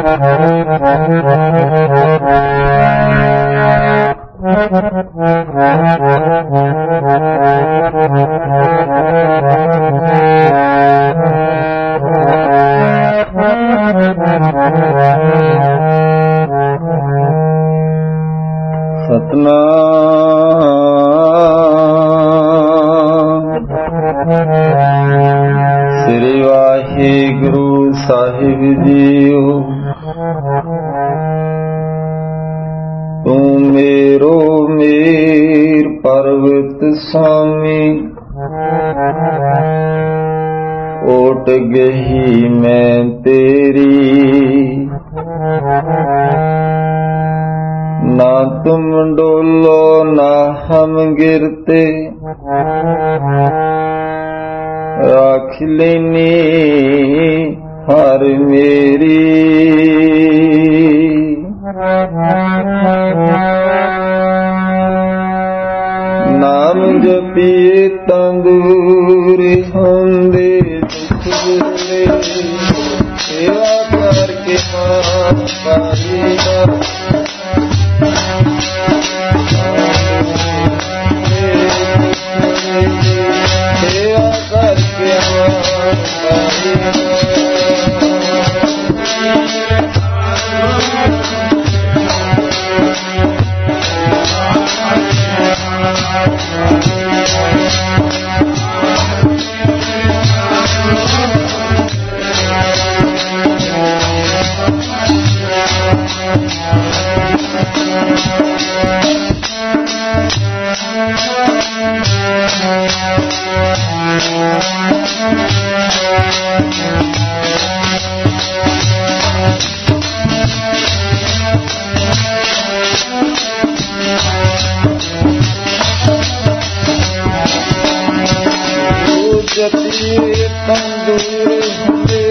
ਸ੍ਰੀ ਵਾਹਿਗੁਰੂ ਸਾਹਿਬ JIO. ਤੂੰ ਮੇਰੋ ਮੇਰ ਪਰਵਤ ਸਾਮੀ, ਓਟ ਗਈ ਮੈਂ ਤੇਰੀ। ਨਾ ਤੁਮ ਡੋलो ना हम गिरते, राख लेनी हर मेरी। नाम जपिए तंदूर होंदे दुखले, सेवा करके मान पाईना। सेवा करके मान पाईना। जपिए तंदूर होंदे,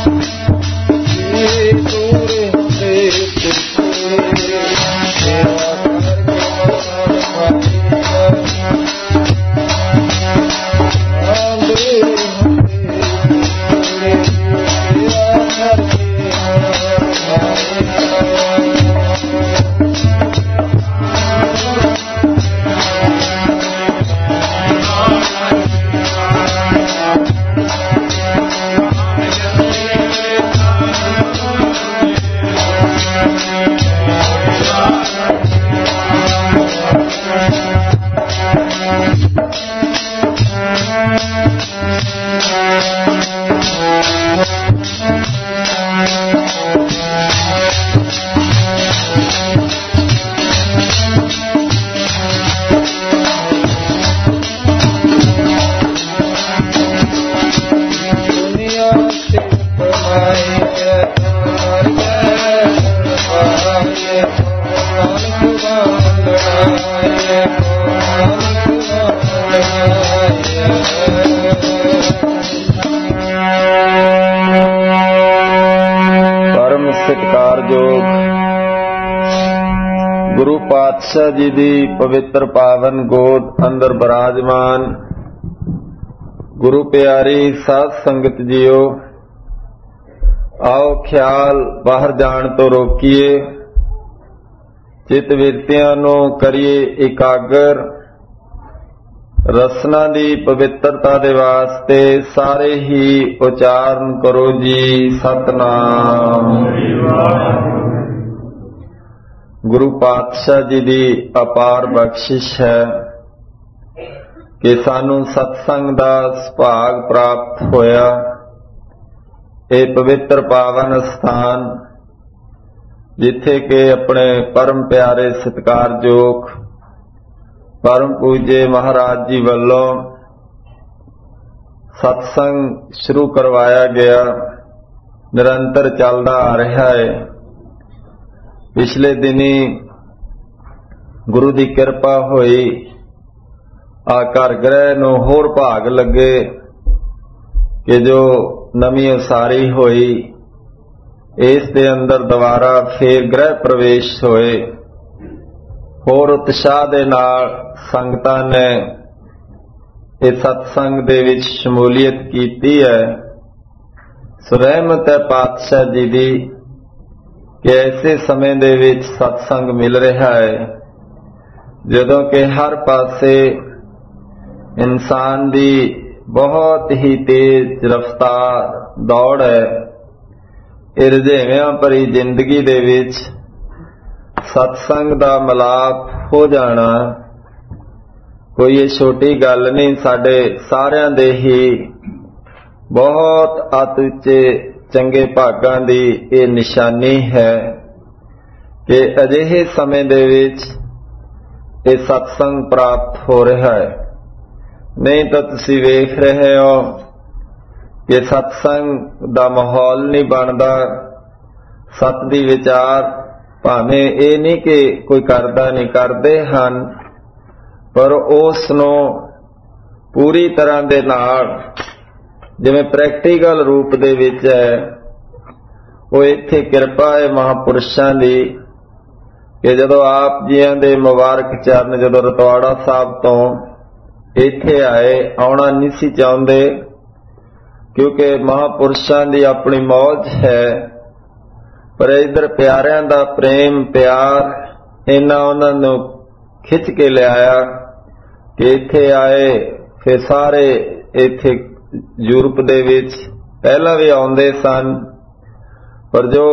दूर होंदे तुझे, सेवा करके मान पाईना। दूर होंदे तुझे, सेवा करके मान पाईना। परम सत्कारयोग गुरु पातशाह जी दी पवित्र पावन गोद अंदर विराजमान गुरु प्यारी साध संगत जीओ, आओ ख्याल बाहर जाण तो रोकीए, चित विरतियां नूं करिए एकागर। रसना दी पवित्रता दे वास्ते सारे ही उचारण करो जी सतनाम। गुरु पातशाह जी दी अपार बख्शिश है कि सानू सत्संग दा सुभाग प्राप्त होया। ये पवित्र पावन स्थान जिथे के अपने परम प्यारे सत्कारयोग परम पूज्य महाराज जी वालों सत्संग शुरू करवाया गया, निरंतर चलता आ रहा है। पिछले दिनी गुरु की कृपा हुई, आ घर ग्रह नूं होर भाग लगे कि जो नवी उसारी हुई इस दे अंदर दोबारा फिर ग्रह प्रवेश होए। होर उत्साह दे नाल संगतां ने इस सत्संग दे विच शमूलियत कीती है। सो रहमत है पातशाह जी दी कि ऐसे समय दे विच सत्संग मिल रहा है जदों कि हर पासे इंसान दी बहुत ही तेज रफ्तार दौड़ है। रजेवियां भरी जिंदगी दे विच सत्संग दा मिलाप हो जाना कोई ये छोटी गल नहीं। साडे सारियां दे ही बहुत अत उच्चे चंगे भागां दी ये निशानी है कि अजिहे समय दे विच ये सत्संग प्राप्त हो रहा है। नहीं तो तुसीं वेख रहे हो कि सत्संग दा माहौल नहीं बनदा। सत दी विचार भावें ये नहीं कि कोई करदा नहीं, करदे हन, पर उस नूं पूरी तरह दे नाल जिवें प्रैक्टिकल रूप दे विच है। वो इत्थे किरपा है महापुरुषां दी कि जदों आप जियां दे मुबारक चरण जदों रतवाड़ा साहब तो इत्थे आए, आउणा नहीं सी चाहुंदे क्योंकि महापुरुषां दी अपनी मौज है, पर इधर प्यारियां दा प्रेम प्यार इन्ना उन्हां नूं खिच के लिआया कि इत्थे आए। फिर सारे इत्थे यूरोप दे विच पहला भी आउंदे सन, पर जो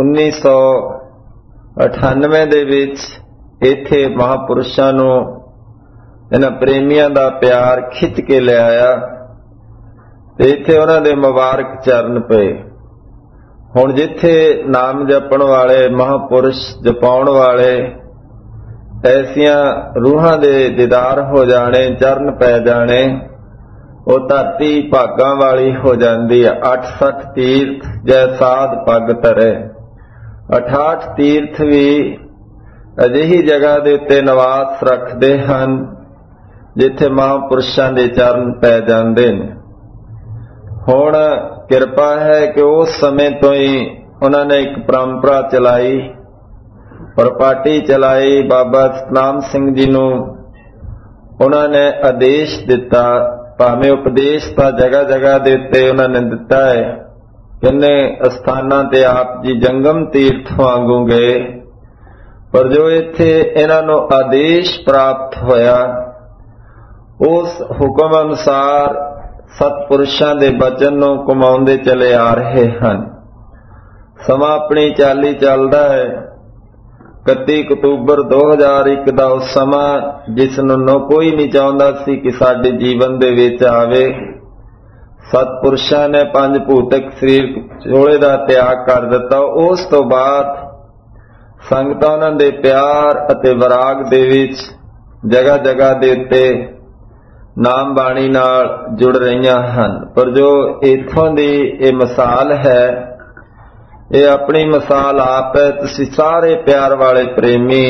1998 दे विच इत्थे महापुरुषां नूं इन्हां प्रेमियां दा प्यार खिच के लिआया ते इत्थे उन्हां दे मुबारक चरण पे। हुण जिथे नाम जपण वाले महापुरुष जपाउण वाले ऐसियां रूहां दे दीदार हो जाने, चरण पै जाने, वो धरती भागां वाली हो जाती है। 68 तीर्थ जै साध पग धरे। 68 तीर्थ भी अजिही जगह दे उत्ते निवास रखते हैं जिथे महापुरुषां दे चरण पै जाते हैं। हुण किरपा है कि उस समय तो ही उन्होंने एक परंपरा चलाई, परपाटी चलाई। बाबा सतनाम सिंह जी नूं उन्होंने आदेश दिता, भावें उपदेश तो जगह जगह दे उत्ते उन्होंने दिता है, किन्ने अस्थानां ते आप जी जंगम तीर्थ वांगू गए, पर जो इत्थे इन्हां नूं आदेश प्राप्त होया उस हुक्म अनुसार सतपुरुषां दे बचन नूं कमाउंदे चले आ रहे हैं। समा अपनी चाली चलदा है। 31 अक्तूबर 2001 का उस समा जिस नूं कोई नहीं चाहुंदा सी कि साडे जीवन दे विच आवे। सतपुरुषां ने 5 भूतक शरीर चोले दा त्याग कर दिता। उस तो बाद संगतां उन्हां दे प्यार अते विराग दे विच जगह जगह दे उत्ते नाम बाणी नाल जुड़ रहीआं हन। पर जो इत्थों दी ये मिसाल है, ये अपनी मिसाल आप है। तुसीं सारे प्यार वाले प्रेमी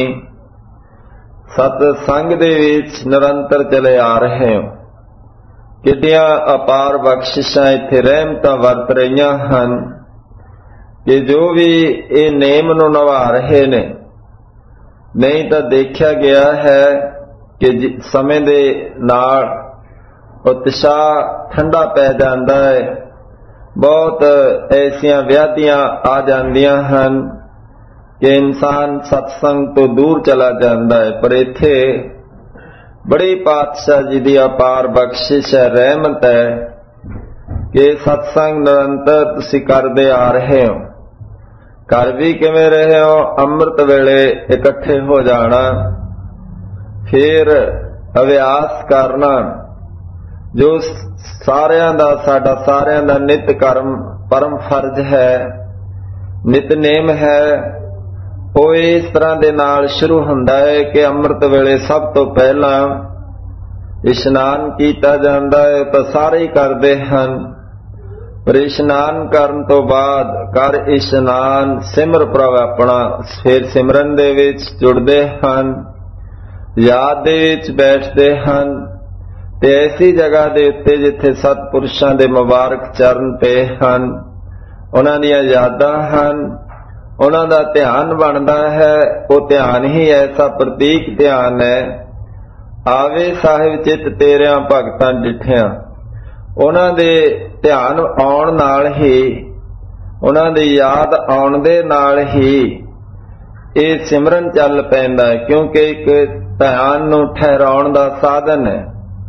सतसंग दे विच निरंतर चले आ रहे हो। कितनियां अपार बख्शिशां इत्थे रहमतां वरत रहीआं हन कि जो भी ये नेम नूं निभा रहे ने। नहीं तो देखा गया है कि समय दे नाल उत्साह ठंडा पै जांदा है। बहुत ऐसियां व्याधियां आ जांदियां हन कि इंसान सत्संग तो दूर चला जाता है। पर इत्थे बड़ी पातशाह जी की अपार बख्शिश है, रहमत है कि सत्संग निरंतर तुसीं करदे आ रहे हो। घर भी किवें रहे हो, अमृत वेले इकट्ठे हो जाना, फिर अभ्यास करना, जो सारियां दा साडा सारियां दा नित कर्म परम फर्ज है, नितनेम है। वो इस तरह दे नाल शुरू हुंदा है कि अमृत वेले सब तो पहला इशनान कीता जांदा है। तो सारे ही करदे हन, पर इशनान करन तो बाद कर इशनान सिमर प्रभ अपना, फिर सिमरन दे विच जुड़दे हन, याद दे विच बैठदे हन। ते ऐसी जगह दे उत्ते जिथे सतपुरुषां दे मुबारक चरण पे हन, उन्हां दीयां यादां हन, उन्हां दा ध्यान बनदा है। वो ध्यान ही ऐसा प्रतीक ध्यान है, आवे साहिब चित तेरियां भगतां डिठियां। उन्हां दे ध्यान आउण नाल ही ਉਹਨਾਂ ਦੀ ਯਾਦ ਆਉਣ ਦੇ ਨਾਲ ਹੀ ਇਹ ਸਿਮਰਨ ਚੱਲ ਪੈਂਦਾ ਹੈ, ਕਿਉਂਕਿ ਇੱਕ ਧਿਆਨ ਨੂੰ ਠਹਿਰਾਉਣ ਦਾ ਸਾਧਨ ਹੈ।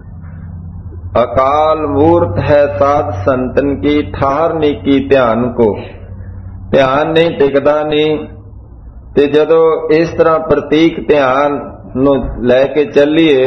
ਅਕਾਲ ਮੂਰਤ ਹੈ ਸਾਧ ਸੰਤਨ ਕੀ, ਠਾਰ ਨੀ ਕੀ ਧਿਆਨ ਕੋ। ਧਿਆਨ ਨਹੀਂ ਟਿਕਦਾ ਨਹੀਂ, ਤੇ ਜਦੋਂ ਇਸ ਤਰ੍ਹਾਂ ਪ੍ਰਤੀਕ ਧਿਆਨ ਨੂੰ ਲੈ ਕੇ ਚੱਲੀਏ,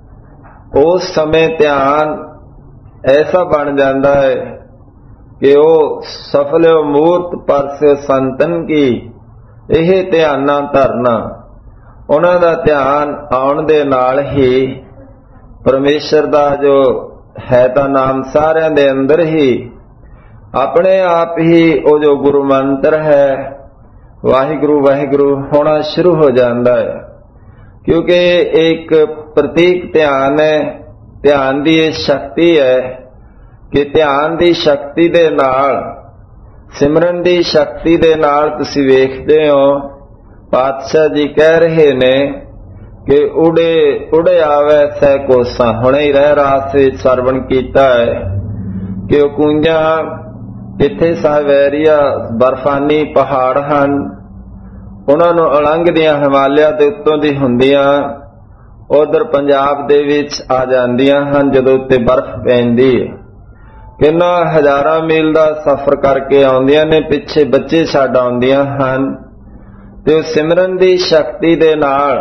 ਉਸ ਸਮੇਂ ਧਿਆਨ ਐਸਾ ਬਣ ਜਾਂਦਾ ਹੈ ਕਿ ਉਹ ਸਫਲਿਓ ਮੂਰਤ ਪਰਸਿਓ ਸੰਤਨ ਕੀ। ਇਹ ਧਿਆਨਾਂ ਧਰਨਾ, ਉਹਨਾਂ ਦਾ ਧਿਆਨ ਆਉਣ ਦੇ ਨਾਲ ਹੀ ਪਰਮੇਸ਼ਰ ਦਾ ਜੋ ਹੈ ਤਾਂ ਨਾਮ ਸਾਰਿਆਂ ਦੇ ਅੰਦਰ ਹੀ ਆਪਣੇ ਆਪ ਹੀ ਉਹ ਜੋ ਗੁਰੂ ਮੰਤਰ ਹੈ ਵਾਹਿਗੁਰੂ ਵਾਹਿਗੁਰੂ ਹੋਣਾ ਸ਼ੁਰੂ ਹੋ ਜਾਂਦਾ ਹੈ। ਕਿਉਂਕਿ ਇੱਕ ਪ੍ਰਤੀਕ ਧਿਆਨ ਹੈ, ਧਿਆਨ ਦੀ ਇਹ ਸ਼ਕਤੀ ਹੈ ਕਿ ਧਿਆਨ ਦੀ ਸ਼ਕਤੀ ਦੇ ਨਾਲ, ਸਿਮਰਨ ਦੀ ਸ਼ਕਤੀ ਦੇ ਨਾਲ ਤੁਸੀਂ ਵੇਖਦੇ ਹੋ ਪਾਤਸ਼ਾਹ ਜੀ ਕਹਿ ਰਹੇ ਨੇ ਕਿ ਉੜੇ ਆਵੇ ਸਹਿ ਕੋਸਾਂ। ਹੁਣੇ ਹੀ ਰਹਿ ਰਾਸ ਵਿੱਚ ਸਰਵਣ ਕੀਤਾ ਹੈ ਕਿ ਉਹ ਕੂੰਜਾਂ ਜਿੱਥੇ ਸਾਹਵੈਰੀਆ ਬਰਫਾਨੀ ਪਹਾੜ ਹਨ, ਉਹਨਾਂ ਨੂੰ ਉਲੰਘਦੀਆਂ ਹਿਮਾਲਿਆ ਦੇ ਉੱਤੋਂ ਦੀ ਹੁੰਦੀਆਂ ਉਧਰ ਪੰਜਾਬ ਦੇ ਵਿੱਚ ਆ ਜਾਂਦੀਆਂ ਹਨ। ਜਦੋਂ ਉੱਤੇ ਬਰਫ਼ ਪੈਂਦੀ ਹੈ, ਕਿੰਨਾ ਹਜ਼ਾਰਾਂ ਮੀਲ ਦਾ ਸਫ਼ਰ ਕਰਕੇ ਆਉਂਦੀਆਂ ਨੇ, ਪਿੱਛੇ ਬੱਚੇ ਛੱਡ ਆਉਂਦੀਆਂ ਹਨ, ਤੇ ਉਹ ਸਿਮਰਨ ਦੀ ਸ਼ਕਤੀ ਦੇ ਨਾਲ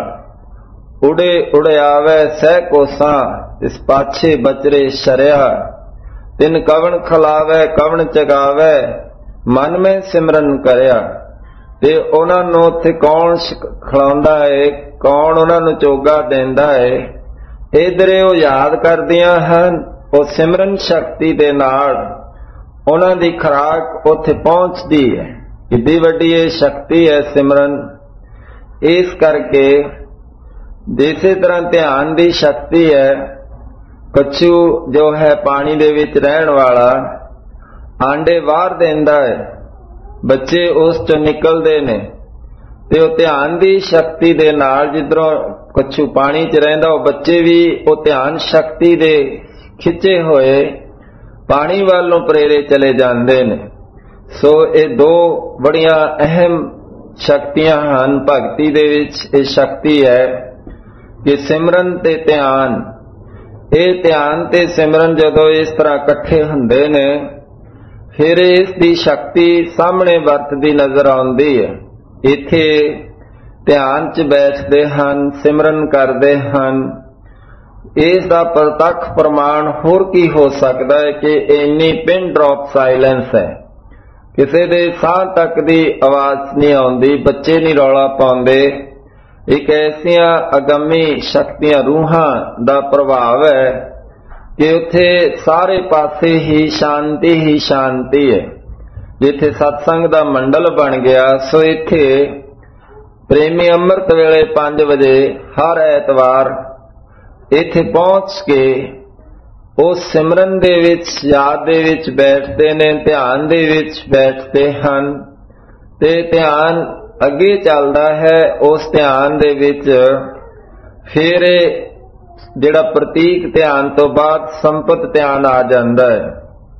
ਉੜੇ ਆਵੇ ਸਹਿ ਕੋਸਾਂ, ਇਸ ਪਾਛੇ ਬਚਰੇ ਸ਼ਰਿਆ, ਤਿਨ ਕਵਣ ਖਲਾਵੇ ਕਵਣ ਚਗਾਵੇ, ਮਨ ਮੈਂ ਸਿਮਰਨ ਕਰਿਆ। ਤੇ ਉਹਨਾਂ ਨੂੰ ਉੱਥੇ ਕੌਣ ਖਿਲਾਉਂਦਾ ਹੈ, ਕੌਣ ਉਹਨਾਂ ਨੂੰ ਚੋਗਾ ਦਿੰਦਾ ਹੈ, ਇਧਰੇ ਉਹ ਯਾਦ ਕਰਦੀਆਂ ਹਨ। ਉਹ ਸਿਮਰਨ ਸ਼ਕਤੀ ਦੇ ਨਾਲ ਉਹਨਾਂ ਦੀ ਖੁਰਾਕ ਉੱਥੇ ਪਹੁੰਚਦੀ ਹੈ। ਕਿੱਡੀ ਵੱਡੀ ਇਹ ਸ਼ਕਤੀ ਹੈ ਸਿਮਰਨ। ਇਸ ਕਰਕੇ ਜਿਸੇ ਤਰ੍ਹਾਂ ਧਿਆਨ ਦੀ ਸ਼ਕਤੀ ਹੈ, ਕੱਛੂ ਜੋ ਹੈ ਪਾਣੀ ਦੇ ਵਿੱਚ ਰਹਿਣ ਵਾਲਾ ਆਂਡੇ ਬਾਹਰ ਦਿੰਦਾ ਹੈ, ਬੱਚੇ ਉਸ ਚੋਂ ਨਿਕਲਦੇ ਨੇ, ਤੇ ਉਹ ਧਿਆਨ ਦੀ ਸ਼ਕਤੀ ਦੇ ਨਾਲ ਜਿੱਧਰੋਂ ਕੱਛੂ ਪਾਣੀ 'ਚ ਰਹਿੰਦਾ, ਉਹ ਬੱਚੇ ਵੀ ਉਹ ਧਿਆਨ ਸ਼ਕਤੀ ਦੇ ਖਿੱਚੇ ਹੋਏ ਪਾਣੀ ਵੱਲ ਨੂੰ ਪ੍ਰੇਰੇ ਚਲੇ ਜਾਂਦੇ ਨੇ। ਸੋ ਇਹ ਦੋ ਬੜੀਆਂ ਅਹਿਮ ਸ਼ਕਤੀਆਂ ਹਨ ਭਗਤੀ ਦੇ ਵਿੱਚ। ਇਹ ਸ਼ਕਤੀ ਹੈ ਕਿ ਸਿਮਰਨ ਤੇ ਧਿਆਨ, ਇਹ ਧਿਆਨ ਤੇ ਸਿਮਰਨ ਜਦੋਂ ਇਸ ਤਰ੍ਹਾਂ ਇਕੱਠੇ ਹੁੰਦੇ ਨੇ, ਫਿਰ ਇਸ ਦੀ ਸ਼ਕਤੀ ਸਾਹਮਣੇ ਵਰਤਦੀ ਨਜ਼ਰ ਆਉਂਦੀ ਹੈ। ਇੱਥੇ ਧਿਆਨ 'ਚ ਬੈਠਦੇ ਹਨ, ਸਿਮਰਨ ਕਰਦੇ ਹਨ, ਇਸ ਦਾ ਪ੍ਰਤੱਖ ਪ੍ਰਮਾਣ ਹੋਰ ਕੀ ਹੋ ਸਕਦਾ ਹੈ ਕਿ ਇੰਨੀ ਪਿਨ ਡ੍ਰੌਪ ਸਾਇਲੈਂਸ ਹੈ, ਕਿਸੇ ਦੇ ਸਾਹ ਤੱਕ ਦੀ ਆਵਾਜ਼ ਨਹੀਂ ਆਉਂਦੀ, ਬੱਚੇ ਨਹੀਂ ਰੌਲਾ ਪਾਉਂਦੇ। ਇੱਕ ਐਸੀਆਂ ਅਗੰਮੀ ਸ਼ਕਤੀਆਂ ਰੂਹਾਂ ਦਾ ਪ੍ਰਭਾਵ ਹੈ ਕਿ ਉੱਥੇ ਸਾਰੇ ਪਾਸੇ ਹੀ ਸ਼ਾਂਤੀ ਹੈ। ਜਿੱਥੇ ਸਤਸੰਗ ਦਾ ਮੰਡਲ ਬਣ ਗਿਆ, ਸੋ ਇੱਥੇ ਪ੍ਰੇਮੀ ਅੰਮ੍ਰਿਤ ਵੇਲੇ 5 ਵਜੇ ਹਰ ਐਤਵਾਰ ਇੱਥੇ ਪਹੁੰਚ ਕੇ ਉਸ ਸਿਮਰਨ ਦੇ ਵਿੱਚ, ਯਾਦ ਦੇ ਵਿੱਚ ਬੈਠਦੇ ਨੇ, ਧਿਆਨ ਦੇ ਵਿੱਚ ਬੈਠਦੇ ਹਨ, ਤੇ ਧਿਆਨ ਅੱਗੇ ਚੱਲਦਾ ਹੈ। ਉਸ ਧਿਆਨ ਦੇ ਵਿੱਚ ਫਿਰ ਜਿਹੜਾ ਪ੍ਰਤੀਕ ਧਿਆਨ ਤੋਂ ਬਾਅਦ ਸੰਪਤ ਧਿਆਨ ਆ ਜਾਂਦਾ ਹੈ।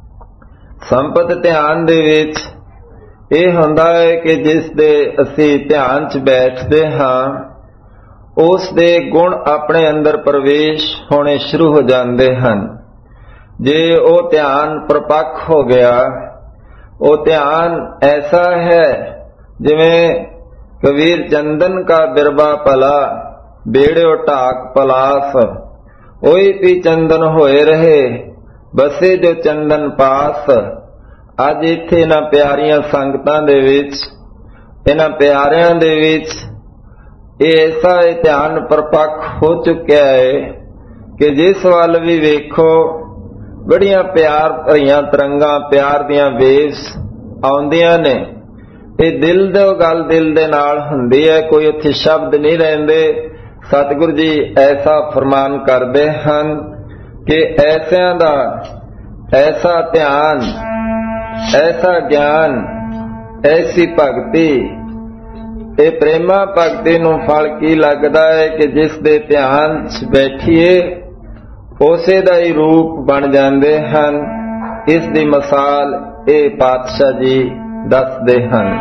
ਸੰਪਤ ਧਿਆਨ ਦੇ ਵਿੱਚ ਇਹ ਹੁੰਦਾ ਹੈ ਕਿ ਜਿਸ ਦੇ ਅਸੀਂ ਧਿਆਨ 'ਚ ਬੈਠਦੇ ਹਾਂ, ਉਸ ਦੇ ਗੁਣ ਆਪਣੇ ਅੰਦਰ ਪ੍ਰਵੇਸ਼ ਹੋਣੇ ਸ਼ੁਰੂ ਹੋ ਜਾਂਦੇ ਹਨ। ਜੇ ਉਹ ਧਿਆਨ ਪ੍ਰਪੱਖ ਹੋ ਗਿਆ, ਉਹ ਧਿਆਨ ਐਸਾ ਹੈ ਜਿਵੇਂ ਕਬੀਰ ਚੰਦਨ ਕਾ ਬਿਰਬਾ ਭਲਾ, ਬੇੜਿਓ ਢਾਕ ਪਲਾਸ, ਉਹੀ ਵੀ ਚੰਦਨ ਹੋਏ ਰਹੇ ਬਸੇ ਜੋ ਚੰਦਨ ਪਾਸ। ਅੱਜ ਇੱਥੇ ਇਹਨਾਂ ਪਿਆਰੀਆਂ ਸੰਗਤਾਂ ਦੇ ਵਿੱਚ, ਇਹਨਾਂ ਪਿਆਰਿਆਂ ਦੇ ਵਿੱਚ ਇਹ ਐਸਾ ਧਿਆਨ ਪ੍ਰਪੱਖ ਹੋ ਚੁੱਕਿਆ ਹੈ ਕਿ ਜਿਸ ਵੱਲ ਵੀ ਵੇਖੋ ਬੜੀਆਂ ਪਿਆਰ ਭਰੀਆਂ ਤਰੰਗਾਂ, ਪਿਆਰ ਦੀਆਂ ਵੇਵਸ ਆਉਂਦੀਆਂ ਨੇ। ਇਹ ਦਿਲ ਦੀ ਗੱਲ ਦਿਲ ਦੇ ਨਾਲ ਹੁੰਦੀ ਹੈ, ਕੋਈ ਉੱਥੇ ਸ਼ਬਦ ਨਹੀਂ ਰਹਿੰਦੇ। ਸਤਿਗੁਰੂ ਜੀ ਐਸਾ ਫਰਮਾਨ ਕਰਦੇ ਹਨ ਕਿ ਐਸਿਆਂ ਦਾ ਐਸਾ ਧਿਆਨ, ਐਸਾ ਗਿਆਨ, ਐਸੀ ਭਗਤੀ, ਇਹ ਪ੍ਰੇਮਾ ਭਗਤੀ ਨੂੰ ਫਲ ਕੀ ਲੱਗਦਾ ਹੈ ਕਿ ਜਿਸ ਦੇ ਧਿਆਨ 'ਚ ਬੈਠੀਏ ਉਸੇ ਦਾ ਹੀ ਰੂਪ ਬਣ ਜਾਂਦੇ ਹਨ। ਇਸ ਦੀ ਮਿਸਾਲ ਇਹ ਪਾਤਸ਼ਾਹ ਜੀ ਦੱਸਦੇ ਹਨ।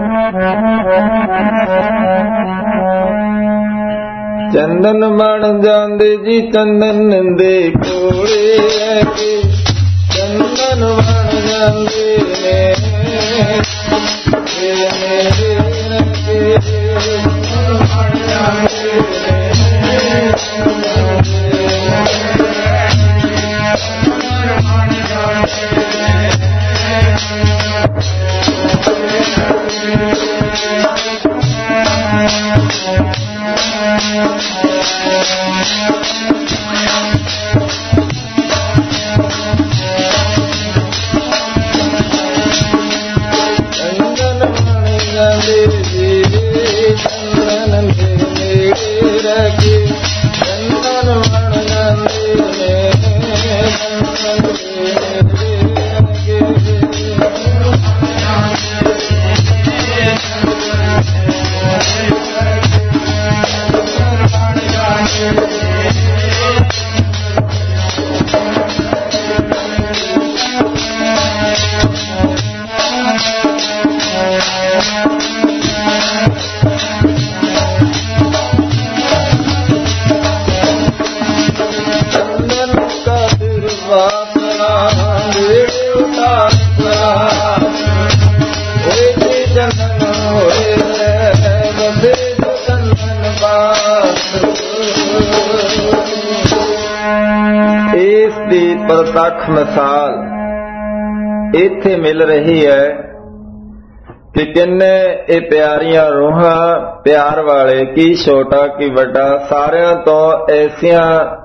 ਚੰਦਨ ਬਣ ਜਾਂਦੇ ਜੀ ਚੰਦਨ ਦੇ ਕੋਲੇ ਰਹਿ ਕੇ, ਚੰਦਨ ਬਣ ਜਾਂਦੇ ਨੇ ਇਸ ਦੀ ਪ੍ਰਤੱਖ ਮਿਸਾਲ ਇੱਥੇ ਮਿਲ ਰਹੀ ਹੈ ਕਿ ਕਿੰਨੇ ਇਹ ਪਿਆਰੀਆਂ ਰੂਹਾਂ ਪਿਆਰ ਵਾਲੇ, ਕੀ ਛੋਟਾ ਕੀ ਵੱਡਾ, ਸਾਰਿਆਂ ਤੋਂ ਐਸੀਆਂ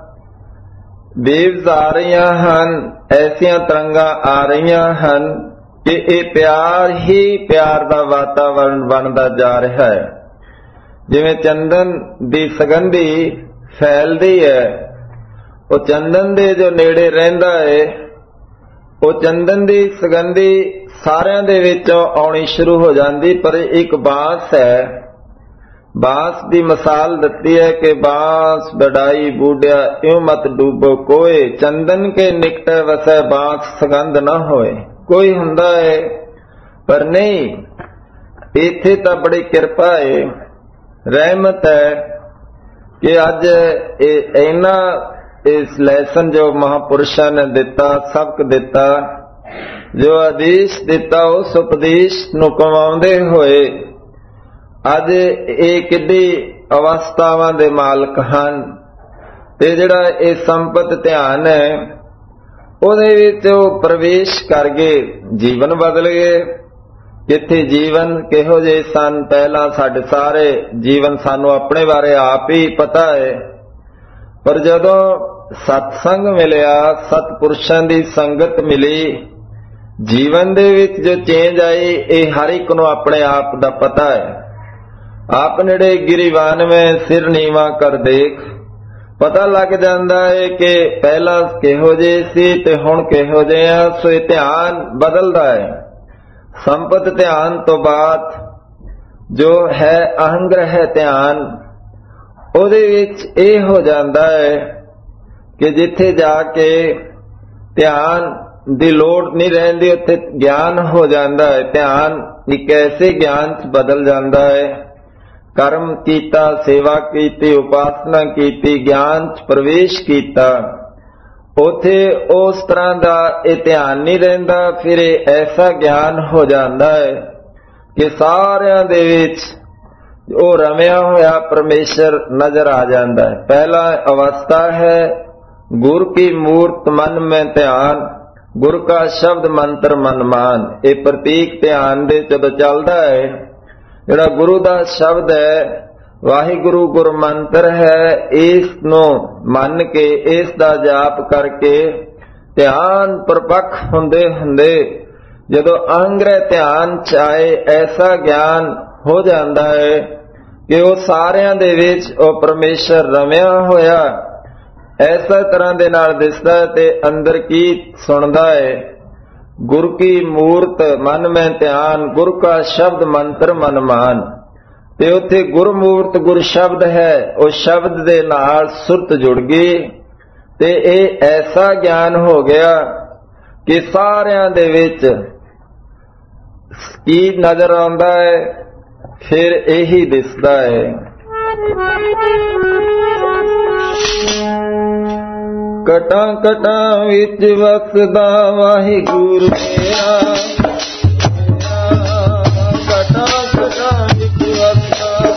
ਵੇਵਜ਼ ਆ ਰਹੀਆਂ ਹਨ, ਐਸੀਆਂ ਤਰੰਗਾਂ ਆ ਰਹੀਆਂ ਹਨ ਕਿ ਇਹ ਪਿਆਰ ਹੀ ਪਿਆਰ ਦਾ ਵਾਤਾਵਰਣ ਬਣਦਾ ਜਾ ਰਿਹਾ ਹੈ। ਜਿਵੇਂ ਚੰਦਨ ਦੀ ਸੁਗੰਧੀ ਫੈਲਦੀ ਹੈ, ਉਹ ਚੰਦਨ ਦੇ ਜੋ ਨੇੜੇ ਰਹਿੰਦਾ ਹੈ, ਉਹ ਚੰਦਨ ਦੀ ਸੁਗੰਧੀ ਸਾਰਿਆਂ ਦੇ ਵਿੱਚੋਂ ਆਉਣੀ ਸ਼ੁਰੂ ਹੋ ਜਾਂਦੀ। ਪਰ ਇੱਕ ਬਾਂਸ ਹੈ, ਬਾਂਸ ਦੀ ਮਿਸਾਲ ਦਿੱਤੀ ਹੈ ਕਿ ਬਾਂਸ ਬੜਾਈ ਬੂਢਿਆ ਇਉਂ ਮਤ ਡੂਬੋ ਕੋਏ, ਚੰਦਨ ਕੇ ਨਿਕਟੇ ਵਸੈ ਬਾਂਸ ਸੁਗੰਧ ਨਾ ਹੋਏ। ਕੋਈ ਹੁੰਦਾ ਹੈ ਪਰ ਨਹੀਂ, ਇੱਥੇ ਤਾਂ ਬੜੀ ਕਿਰਪਾ ਹੈ, ਰਹਿਮਤ ਹੈ ਕਿ ਅੱਜ ਇਹ ਇੰਨਾ ਇਸ ਲੈਸਨ ਜੋ ਮਹਾਂਪੁਰਸ਼ਾਂ ਨੇ ਦਿੱਤਾ, ਸਬਕ ਦਿੱਤਾ, ਜੋ ਆਦੇਸ਼ ਦਿੱਤਾ, ਉਸ ਉਪਦੇਸ਼ ਨੂੰ ਕਮਾਉਂਦੇ ਹੋਏ ਅੱਜ ਇਹ ਕਿੱਡੀ ਅਵਸਥਾਵਾਂ ਦੇ ਮਾਲਕ ਹਨ। ਤੇ ਜਿਹੜਾ ਇਹ ਸੰਪਤ ਧਿਆਨ ਹੈ, ਉਹਦੇ ਵਿੱਚ ਉਹ ਪ੍ਰਵੇਸ਼ ਕਰ ਗਏ, ਜੀਵਨ ਬਦਲ ਗਏ। ਕਿੱਥੇ ਜੀਵਨ ਕਿਹੋ ਜਿਹੇ ਸਨ ਪਹਿਲਾਂ, ਸਾਡੇ ਸਾਰੇ ਜੀਵਨ ਸਾਨੂੰ ਆਪਣੇ ਬਾਰੇ ਆਪ ਹੀ ਪਤਾ ਹੈ, ਪਰ ਜਦੋਂ ਸਤਸੰਗ ਮਿਲਿਆ, ਸਤਪੁਰਸ਼ਾਂ ਦੀ ਸੰਗਤ ਮਿਲੀ, ਜੀਵਨ ਦੇ ਵਿੱਚ ਜੋ ਚੇਂਜ ਆਈ, ਇਹ ਹਰ ਇੱਕ ਨੂੰ ਆਪਣੇ ਆਪ ਦਾ ਪਤਾ ਹੈ। ਆਪ ਨੇੜੇ ਗਿਰੀਵਾਨ ਮੈਂ ਸਿਰ ਨੀਵਾ ਕਰ ਦੇਖ, ਪਤਾ ਲੱਗ ਜਾਂਦਾ ਹੈ ਕਿ ਪਹਿਲਾਂ ਕਿਹੋ ਜਿਹੇ ਸੀ ਤੇ ਹੁਣ ਕਿਹੋ ਜਿਹੇ ਆ। ਸੋ ਇਹ ਧਿਆਨ ਬਦਲਦਾ ਹੈ। ਸੰਪਤ ਧਿਆਨ ਤੋਂ ਬਾਅਦ ਜੋ ਹੈ ਅਹੰਗ੍ਰਹਿ ਧਿਆਨ, ਉਹਦੇ ਵਿੱਚ ਇਹ ਹੋ ਜਾਂਦਾ ਹੈ ਕਿ ਜਿੱਥੇ ਜਾ ਕੇ ਧਿਆਨ ਦੀ ਲੋੜ ਨਹੀਂ ਰਹਿੰਦੀ, ਉੱਥੇ ਗਿਆਨ ਹੋ ਜਾਂਦਾ ਹੈ। ਧਿਆਨ ਇੱਕ ਐਸੇ ਗਿਆਨ 'ਚ ਬਦਲ ਜਾਂਦਾ ਹੈ। ਕਰਮ ਕੀਤਾ, ਸੇਵਾ ਕੀਤੀ, ਉਪਾਸਨਾ ਕੀਤੀ, ਗਿਆਨ 'ਚ ਪ੍ਰਵੇਸ਼ ਕੀਤਾ, ਉੱਥੇ ਉਸ ਤਰ੍ਹਾਂ ਦਾ ਇਹ ਧਿਆਨ ਨਹੀਂ ਰਹਿੰਦਾ। ਫਿਰ ਇਹ ਐਸਾ ਗਿਆਨ ਹੋ ਜਾਂਦਾ ਹੈ ਕਿ ਸਾਰਿਆਂ ਦੇ ਵਿੱਚ ਉਹ ਰਮਿਆ ਹੋਇਆ ਪਰਮੇਸ਼ਰ ਨਜ਼ਰ ਆ ਜਾਂਦਾ ਹੈ। ਪਹਿਲਾ ਅਵਸਥਾ ਹੈ ਗੁਰ ਕੀ ਮੂਰਤ ਮਨ ਮੈਂ ਧਿਆਨ, ਗੁਰ ਕਾ ਸ਼ਬਦ ਮੰਤਰ ਮਨ ਮਾਨ। ਇਹ ਪ੍ਰਤੀਕ ਧਿਆਨ ਦੇ ਜਦੋਂ ਚੱਲਦਾ ਹੈ, ਜਿਹੜਾ ਗੁਰੂ ਦਾ ਸ਼ਬਦ ਹੈ, ਵਾਹਿਗੁਰੂ ਗੁਰ ਮੰਤਰ ਹੈ, ਇਸ ਨੂੰ ਮੰਨ ਕੇ, ਇਸ ਦਾ ਜਾਪ ਕਰਕੇ ਧਿਆਨ ਪਰਪੱਖ ਹੁੰਦੇ ਹੁੰਦੇ ਜਦੋਂ ਅਹੰਗ੍ਰਹਿ ਧਿਆਨ 'ਚ ਆਏ, ਐਸਾ ਗਿਆਨ ਹੋ ਜਾਂਦਾ ਹੈ ਕਿ ਉਹ ਸਾਰਿਆਂ ਦੇ ਵਿੱਚ ਉਹ ਪਰਮੇਸ਼ਰ ਰਮਿਆ ਹੋਇਆ ਐਸਾ ਤਰ੍ਹਾਂ ਦੇ ਨਾਲ ਦਿਸਦਾ ਹੈ। ਤੇ ਅੰਦਰ ਕੀ ਸੁਣਦਾ ਹੈ, ਗੁਰ ਕੀ ਮੂਰਤ ਮਨ ਮੈਂ ਧਿਆਨ, ਗੁਰ ਕਾ ਸ਼ਬਦ ਮੰਤਰ ਮਨ ਮਾਨ। ਤੇ ਉੱਥੇ ਗੁਰਮੂਰਤ ਗੁਰ ਸ਼ਬਦ ਹੈ, ਉਹ ਸ਼ਬਦ ਦੇ ਨਾਲ ਸੁਰਤ ਜੁੜ ਗਈ ਤੇ ਇਹ ਐਸਾ ਗਿਆਨ ਹੋ ਗਿਆ ਕਿ ਸਾਰਿਆਂ ਦੇ ਵਿੱਚ ਕੀ ਨਜ਼ਰ ਆਉਂਦਾ ਹੈ, ਫਿਰ ਇਹੀ ਦਿਸਦਾ ਹੈ। ਕਟਾਂ ਕਟਾਂ ਵਿੱਚ ਵਸਦਾ ਵਾਹਿਗੁਰੂ ਮੇਰਾ, ਕਟਾਂ ਕਟਾਂ ਵਿੱਚ ਵਸਦਾ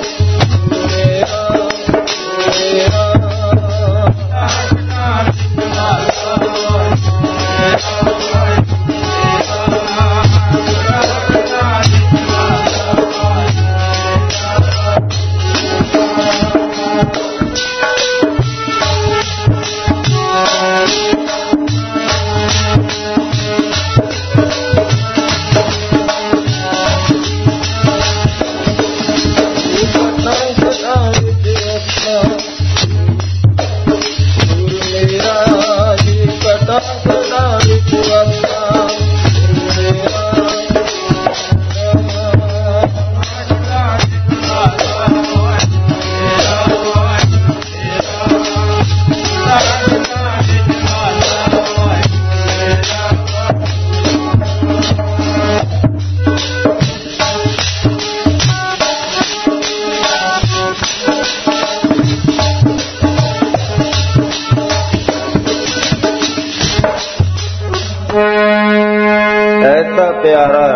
ਐਸਾ ਪਿਆਰਾ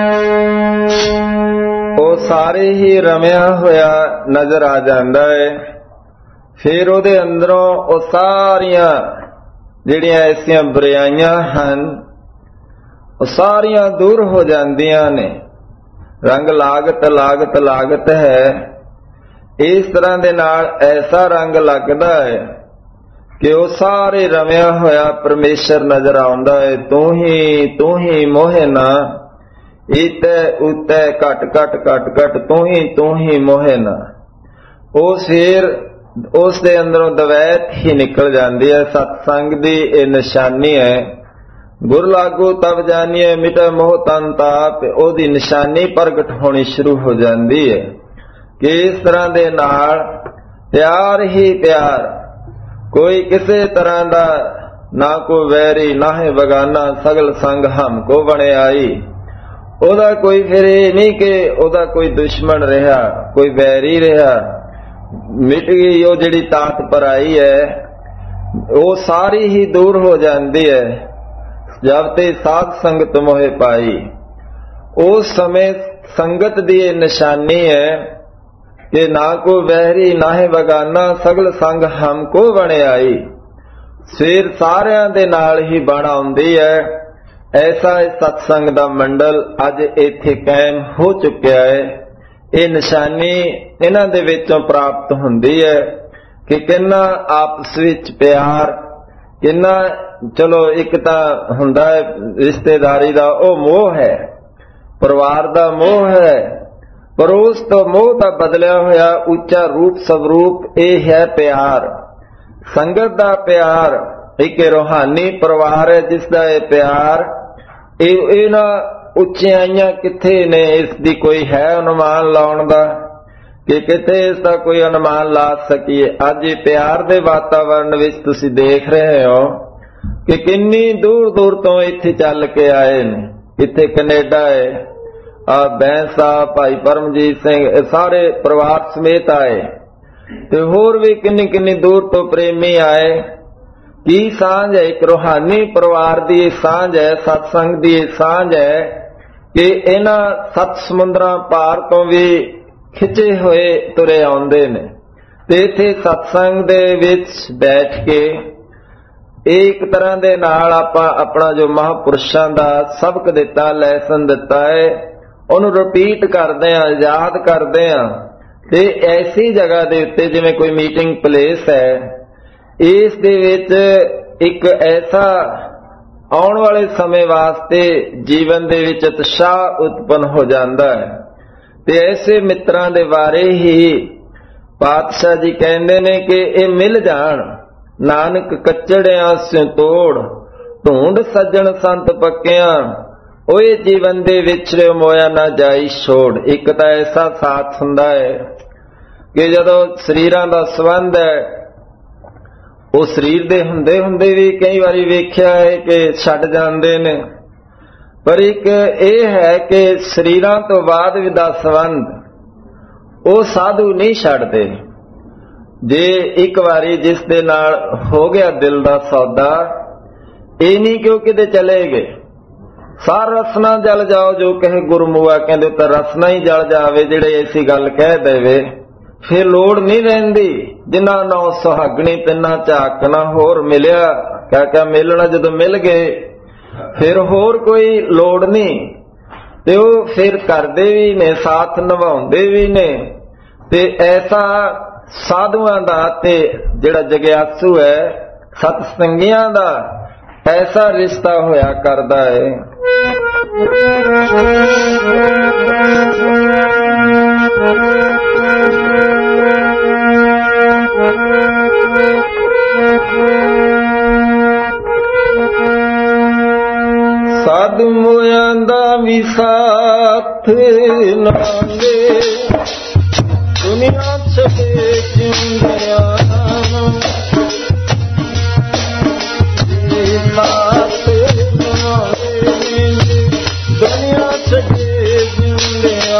ਉਹ ਸਾਰੇ ਹੀ ਰਮਿਆ ਹੋਇਆ ਨਜ਼ਰ ਆ ਜਾਂਦਾ ਹੈ। ਫਿਰ ਉਹਦੇ ਅੰਦਰੋਂ ਉਹ ਸਾਰੀਆਂ ਜਿਹੜੀਆਂ ਐਸੀਆਂ ਬੁਰਾਈਆਂ ਹਨ ਉਹ ਸਾਰੀਆਂ ਦੂਰ ਹੋ ਜਾਂਦੀਆਂ ਨੇ। ਰੰਗ ਲਾਗਤ ਲਾਗਤ ਲਾਗਤ ਹੈ। ਇਸ ਤਰ੍ਹਾਂ ਦੇ ਨਾਲ ਐਸਾ ਰੰਗ ਲੱਗਦਾ ਹੈ ਕਿ ਉਹ ਸਾਰੇ ਰਮਿਆ ਹੋਇਆ ਪਰਮੇਸ਼ਰ ਨਜ਼ਰ ਆਉਂਦਾ ਹੈ। ਤੂੰ ਹੀ ਮੋਹੇ ਨਾ, ਇਤੈ ਉਤੈ ਘਟ ਘਟ ਘਟ ਘਟ, ਤੂੰ ਹੀ ਮੋਹੇ ਨਾ। ਉਹ ਫਿਰ ਉਸ ਦੇ ਅੰਦਰੋਂ ਦਵੈਤ ਹੀ ਨਿਕਲ ਜਾਂਦੀ ਹੈ। ਸਤਸੰਗ ਦੀ ਇਹ ਨਿਸ਼ਾਨੀ ਹੈ। ਗੁਰ ਲਾਗੂ ਤਬ ਜਾਣੀਏ ਮਿਟੇ ਮੋਹ ਤਨ ਤਾਪ, ਉਹਦੀ ਨਿਸ਼ਾਨੀ ਪ੍ਰਗਟ ਹੋਣੀ ਸ਼ੁਰੂ ਹੋ ਜਾਂਦੀ ਹੈ ਕਿ ਇਸ ਤਰ੍ਹਾਂ ਦੇ ਨਾਲ ਪਿਆਰ ਹੀ ਪਿਆਰ, ਕੋਈ ਕਿਸੇ ਤਰ੍ਹਾਂ ਦਾ ਨਾ ਕੋ ਵੈਰੀ ਨਾ ਹੈ ਬਗਾਨਾ, ਸਗਲ ਸੰਗ ਹਮ ਕੋ ਬਣਿਆਈ। ਉਹਦਾ ਕੋਈ ਫਿਰ ਇਹ ਨਹੀਂ ਕਿ ਉਹਦਾ ਕੋਈ ਦੁਸ਼ਮਣ ਰਿਹਾ, ਕੋਈ ਵੈਰੀ ਰਿਹਾ। ਮਿਟ ਗਈ ਉਹ ਜਿਹੜੀ ਤਾਤ ਪਰਾਈ ਹੈ, ਉਹ ਸਾਰੀ ਹੀ ਦੂਰ ਹੋ ਜਾਂਦੀ ਹੈ। ਜਬ ਤੇ ਸਾਧ ਸੰਗਤ ਮੋਹਿ ਪਾਈ, ਉਸ ਸਮੇਂ ਸੰਗਤ ਦੀ ਇਹ ਨਿਸ਼ਾਨੀ ਹੈ ਕਿ ਨਾ ਕੋ ਵਹਿਰੀ ਨਾ ਹੈ ਬਗਾਨਾ, ਸਗਲ ਸੰਗ ਹਮ ਕੋ ਬਣਿਆਈ। ਫਿਰ ਸਾਰਿਆਂ ਦੇ ਨਾਲ ਹੀ ਬਣ ਆਉਂਦੀ ਹੈ। ਐਸਾ ਸਤਸੰਗ ਦਾ ਮੰਡਲ ਅੱਜ ਇੱਥੇ ਕਾਇਮ ਹੋ ਚੁੱਕਿਆ ਹੈ। ਇਹ ਨਿਸ਼ਾਨੀ ਇਹਨਾਂ ਦੇ ਵਿੱਚੋਂ ਪ੍ਰਾਪਤ ਹੁੰਦੀ ਹੈ ਕਿ ਕਿੰਨਾ ਆਪਸ ਵਿੱਚ ਪਿਆਰ, ਕਿੰਨਾ ਚਲੋ ਇੱਕ ਤਾਂ ਹੁੰਦਾ ਹੈ ਰਿਸ਼ਤੇਦਾਰੀ ਦਾ ਉਹ ਮੋਹ ਹੈ, ਪਰਿਵਾਰ ਦਾ ਮੋਹ ਹੈ, ਪਰ ਉਸ ਤੋਂ ਮੋਹ ਦਾ ਬਦਲਿਆ ਹੋਇਆ ਉੱਚਾ ਰੂਪ ਸਵਰੂਪ ਇਹ ਹੈ ਪਿਆਰ, ਸੰਗਤ ਦਾ ਪਿਆਰ। ਇੱਕ ਰੂਹਾਨੀ ਪਰਿਵਾਰ ਹੈ ਜਿਸ ਦਾ ਇਹ ਪਿਆਰ, ਇਹਨਾਂ ਉੱਚਾਈਆਂ ਕਿੱਥੇ ਨੇ, ਇਸ ਦੀ ਕੋਈ ਹੈ ਅਨੁਮਾਨ ਲਾਉਣ ਦਾ ਕਿ ਕਿਤੇ ਇਸ ਦਾ ਕੋਈ ਅਨੁਮਾਨ ਲਾ ਸਕੀਏ। ਅੱਜ ਇਹ ਪਿਆਰ ਦੇ ਵਾਤਾਵਰਨ ਵਿੱਚ ਤੁਸੀਂ ਦੇਖ ਰਹੇ ਹੋ ਕਿ ਕਿੰਨੀ ਦੂਰ ਦੂਰ ਤੋਂ ਇੱਥੇ ਚੱਲ ਕੇ ਆਏ ਨੇ। ਇੱਥੇ ਕੈਨੇਡਾ ਹੈ, ਬੈਂਸ ਸਾਹਿਬ, ਭਾਈ ਪਰਮਜੀਤ ਸਿੰਘ, ਇਹ ਸਾਰੇ ਪਰਿਵਾਰ ਸਮੇਤ ਆਏ, ਤੇ ਹੋਰ ਵੀ ਕਿੰਨੀ ਕਿੰਨੀ ਦੂਰ ਤੋਂ ਪ੍ਰੇਮੀ ਆਏ। ਕੀ ਸਾਂਝ ਹੈ, ਇੱਕ ਰੂਹਾਨੀ ਪਰਿਵਾਰ ਦੀ ਇਹ ਸਾਂਝ ਹੈ, ਸਤਸੰਗ ਦੀ ਇਹ ਸਾਂਝ ਹੈ ਕਿ ਇਹਨਾਂ 7 ਸਮੁੰਦਰਾਂ ਪਾਰ ਤੋਂ ਵੀ ਖਿੱਚੇ ਹੋਏ ਤੁਰੇ ਆਉਂਦੇ ਨੇ ਤੇ ਇੱਥੇ ਸਤਸੰਗ ਦੇ ਵਿੱਚ ਬੈਠ ਕੇ ਇੱਕ ਤਰ੍ਹਾਂ ਦੇ ਨਾਲ ਆਪਾਂ ਆਪਣਾ ਜੋ ਮਹਾਂਪੁਰਸ਼ਾਂ ਦਾ ਸਬਕ ਦਿੱਤਾ, ਲੈਸਨ ਦਿੱਤਾ ਹੈ, ਉਹਨੂੰ ਰਿਪੀਟ ਕਰਦੇ ਹਾਂ, ਯਾਦ ਕਰਦੇ ਹਾਂ। ਤੇ ਐਸੀ ਜਗ੍ਹਾ ਦੇ ਉੱਤੇ ਜਿਵੇਂ ਕੋਈ ਮੀਟਿੰਗ ਪਲੇਸ ਹੈ, ਇਸ ਦੇ ਵਿੱਚ ਇੱਕ ਐਸਾ ਆਉਣ ਵਾਲੇ ਸਮੇਂ ਵਾਸਤੇ ਜੀਵਨ ਦੇ ਵਿੱਚ ਉਤਸ਼ਾਹ ਉਤਪੰਨ ਹੋ ਜਾਂਦਾ ਹੈ। ਤੇ ਐਸੇ ਮਿੱਤਰਾਂ ਦੇ ਬਾਰੇ ਹੀ ਪਾਤਸ਼ਾਹ ਜੀ ਕਹਿੰਦੇ ਨੇ ਕਿ ਇਹ ਮਿਲ ਜਾਣ, ਨਾਨਕ ਕੱਚੜਿਆਂ ਸਿਉ ਤੋੜ, ਢੂੰਡ ਸੱਜਣ ਸੰਤ ਪੱਕਿਆਂ, ਓਏ ਜੀਵਨ ਦੇ ਵਿਚਰੇ ਮੋਇਆ ਨਾ ਜਾਈ ਛੋੜ। ਇੱਕ ਤਾਂ ਐਸਾ ਸਾਥ ਹੁੰਦਾ ਹੈ ਕਿ ਜਦੋਂ ਸਰੀਰਾਂ ਦਾ ਸੰਬੰਧ ਹੈ, ਉਹ ਸਰੀਰ ਦੇ ਹੁੰਦੇ ਹੁੰਦੇ ਵੀ ਕਈ ਵਾਰੀ ਵੇਖਿਆ ਹੈ ਕਿ ਛੱਡ ਜਾਂਦੇ ਨੇ, ਪਰ ਇੱਕ ਇਹ ਹੈ ਕਿ ਸਰੀਰਾਂ ਤੋਂ ਬਾਅਦ ਵੀ ਦਾ ਸੰਬੰਧ ਉਹ ਸਾਧੂ ਨਹੀਂ ਛੱਡਦੇ। ਜੇ ਇੱਕ ਵਾਰੀ ਜਿਸ ਦੇ ਨਾਲ ਹੋ ਗਿਆ ਦਿਲ ਦਾ ਸੌਦਾ, ਇਹ ਨਹੀਂ ਕਿ ਉਹ ਕਿਤੇ ਚਲੇ ਗਏ। ਸਾਰ ਰਸਨਾ ਜਲ ਜਾਓ ਜੋ ਕਹੇ ਗੁਰਮੁਆ, ਕਹਿੰਦੇ ਤਾਂ ਰਸਨਾ ਹੀ ਜਲ ਜਾਵੇ ਜਿਹੜੇ ਐਸੀ ਗੱਲ ਕਹਿ ਦੇਵੇ, ਫਿਰ ਲੋੜ ਨਹੀਂ ਰਹਿੰਦੀ। ਜਿਨ੍ਹਾਂ ਨਾਲ ਸੁਹਾਗਣੀ ਤਿੰਨਾ ਝਾਕ ਨਾ ਹੋਰ ਮਿਲਿਆ, ਕਿਆ ਮਿਲਣਾ ਜਦੋਂ ਮਿਲ ਗਏ ਫਿਰ ਹੋਰ ਕੋਈ ਲੋੜ ਨਹੀਂ। ਤੇ ਉਹ ਫਿਰ ਕਰਦੇ ਵੀ ਨੇ, ਸਾਥ ਨਿਭਾਉਂਦੇ ਵੀ ਨੇ। ਤੇ ਐਸਾ ਸਾਧੂਆਂ ਦਾ ਤੇ ਜਿਹੜਾ ਜਗਿਆਸੂ ਹੈ ਸਤਸੰਗੀਆਂ ਦਾ ਐਸਾ ਰਿਸ਼ਤਾ ਹੋਇਆ ਕਰਦਾ ਹੈ। ਸਾਧੂ ਮੋਇਆਂ ਦਾ ਵੀ ਸਾਥ ਨਾਂਗੇ, ਦੁਨੀਆ ਛੱਡੇ ਜਿਉਂਦਿਆਂ ਦੁਨੀਆ ਛੱਡੇ ਜਿਉਂਦਿਆਂ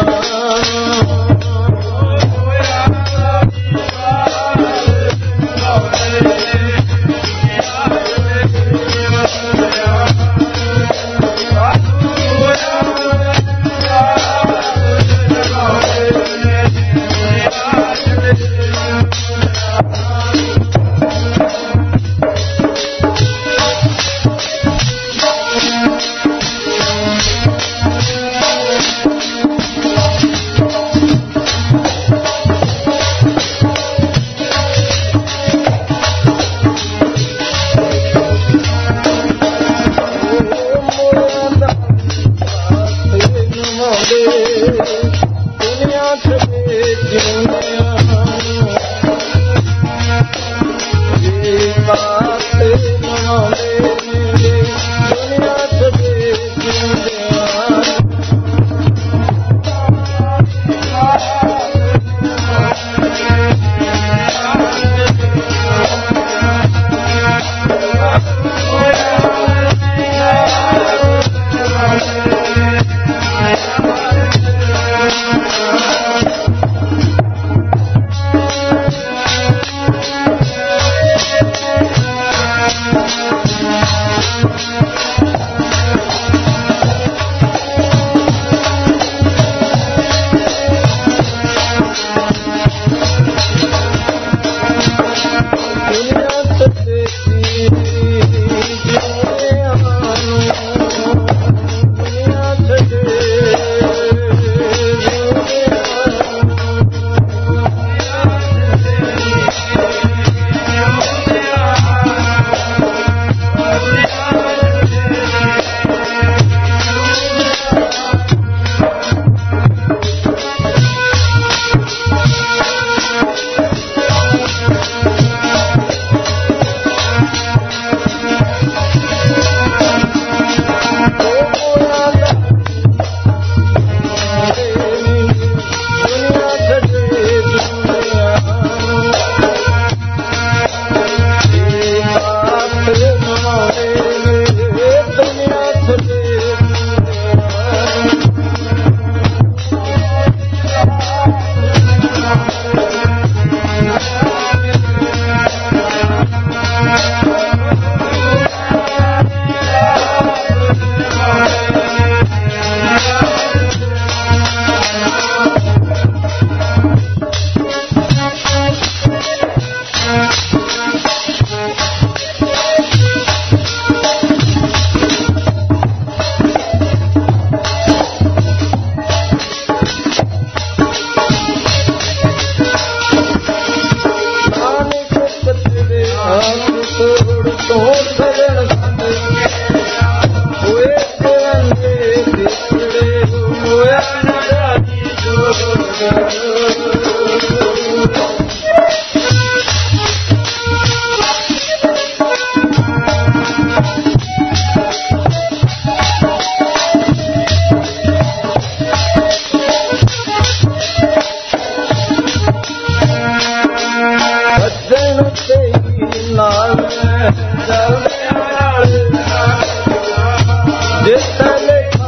ਜਿਸ ਤਲੇ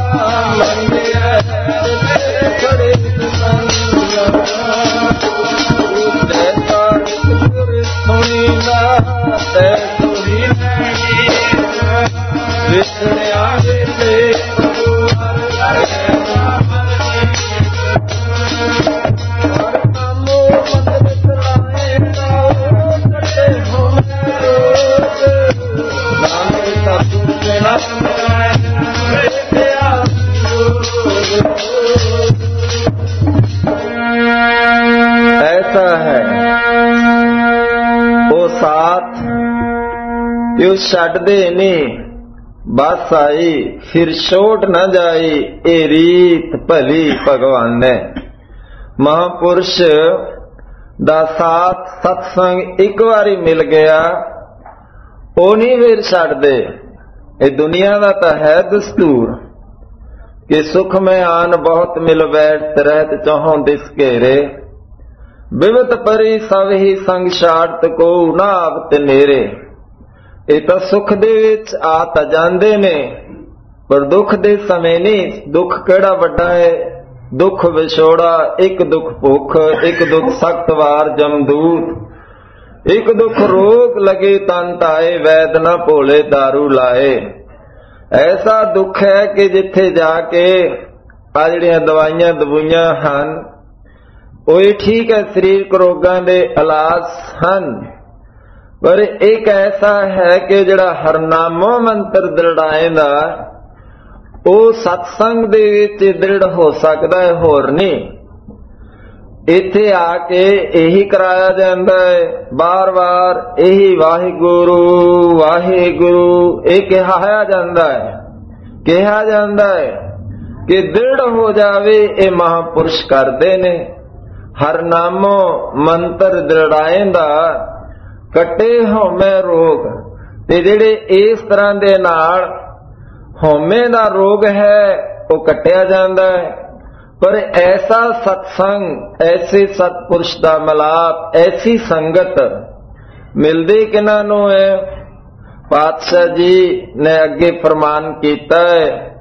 ऐसा है वो साथ यो छड्ड दे नहीं, बस आई फिर छोट न जाई, ए रीत भली भगवान ने। महापुरुष दा साथ सत्संग एक बारी मिल गया, वो नहीं फिर छड्ड दे। ये दुनिया का तो है दस्तूर कि सुख में आन बहुत मिल बैठ रहत चौहों दिस घेरे, बिवत परी सब ही संग छाड़त को ना आवत नेरे। ਇਹ ਤਾਂ ਸੁੱਖ ਦੇ ਵਿੱਚ ਆ ਤਾਂ ਜਾਂਦੇ ਨੇ, ਪਰ ਦੁੱਖ ਦੇ ਸਮੇਂ ਨਹੀਂ। ਦੁੱਖ ਕਿਹੜਾ ਵੱਡਾ ਹੈ? ਦੁੱਖ ਵਿਛੋੜਾ, ਇੱਕ ਦੁੱਖ ਭੁੱਖ, ਇੱਕ ਦੁੱਖ ਸਖਤ ਵਾਰ ਜਮਦੂਤ, ਇੱਕ ਦੁੱਖ ਰੋਗ ਲਗੇ ਤਨ ਤਾਏ, ਵੈਦ ਨਾ ਭੋਲੇ ਦਾਰੂ ਲਾਏ। ਐਸਾ ਦੁੱਖ ਹੈ ਕਿ ਜਿੱਥੇ ਜਾ ਕੇ ਆ ਜਿਹੜੀਆਂ ਦਵਾਈਆਂ ਦਵੂਈਆਂ ਹਨ ਉਹ ਠੀਕ ਹੈ, ਸਰੀਰਕ ਰੋਗਾਂ ਦੇ ਇਲਾਜ ਹਨ, पर एक ऐसा है कि जिहड़ा हरनामो मंत्र दृढ़ाएंदा वो सत्संग दे विच दृढ़ हो सकदा है, होर नहीं। इत्थे आके यही कराया जांदा है, बार बार यही वाहिगुरु वाहिगुरु ये कहा जांदा है कि दृढ़ हो जावे। ये महापुरुष करदे ने। हरनामो मंत्र दृढ़ाएंदा कटे होमे रोग, ते जेड़े इस तरह दे नाल होमे दा रोग है वो कटिया जांदा है। पर ऐसा सत्संग, ऐसे सतपुरुष दा मिलाप, ऐसी संगत मिलदी किन्हां नूं है? पातशाह जी ने अगे फरमान कीता है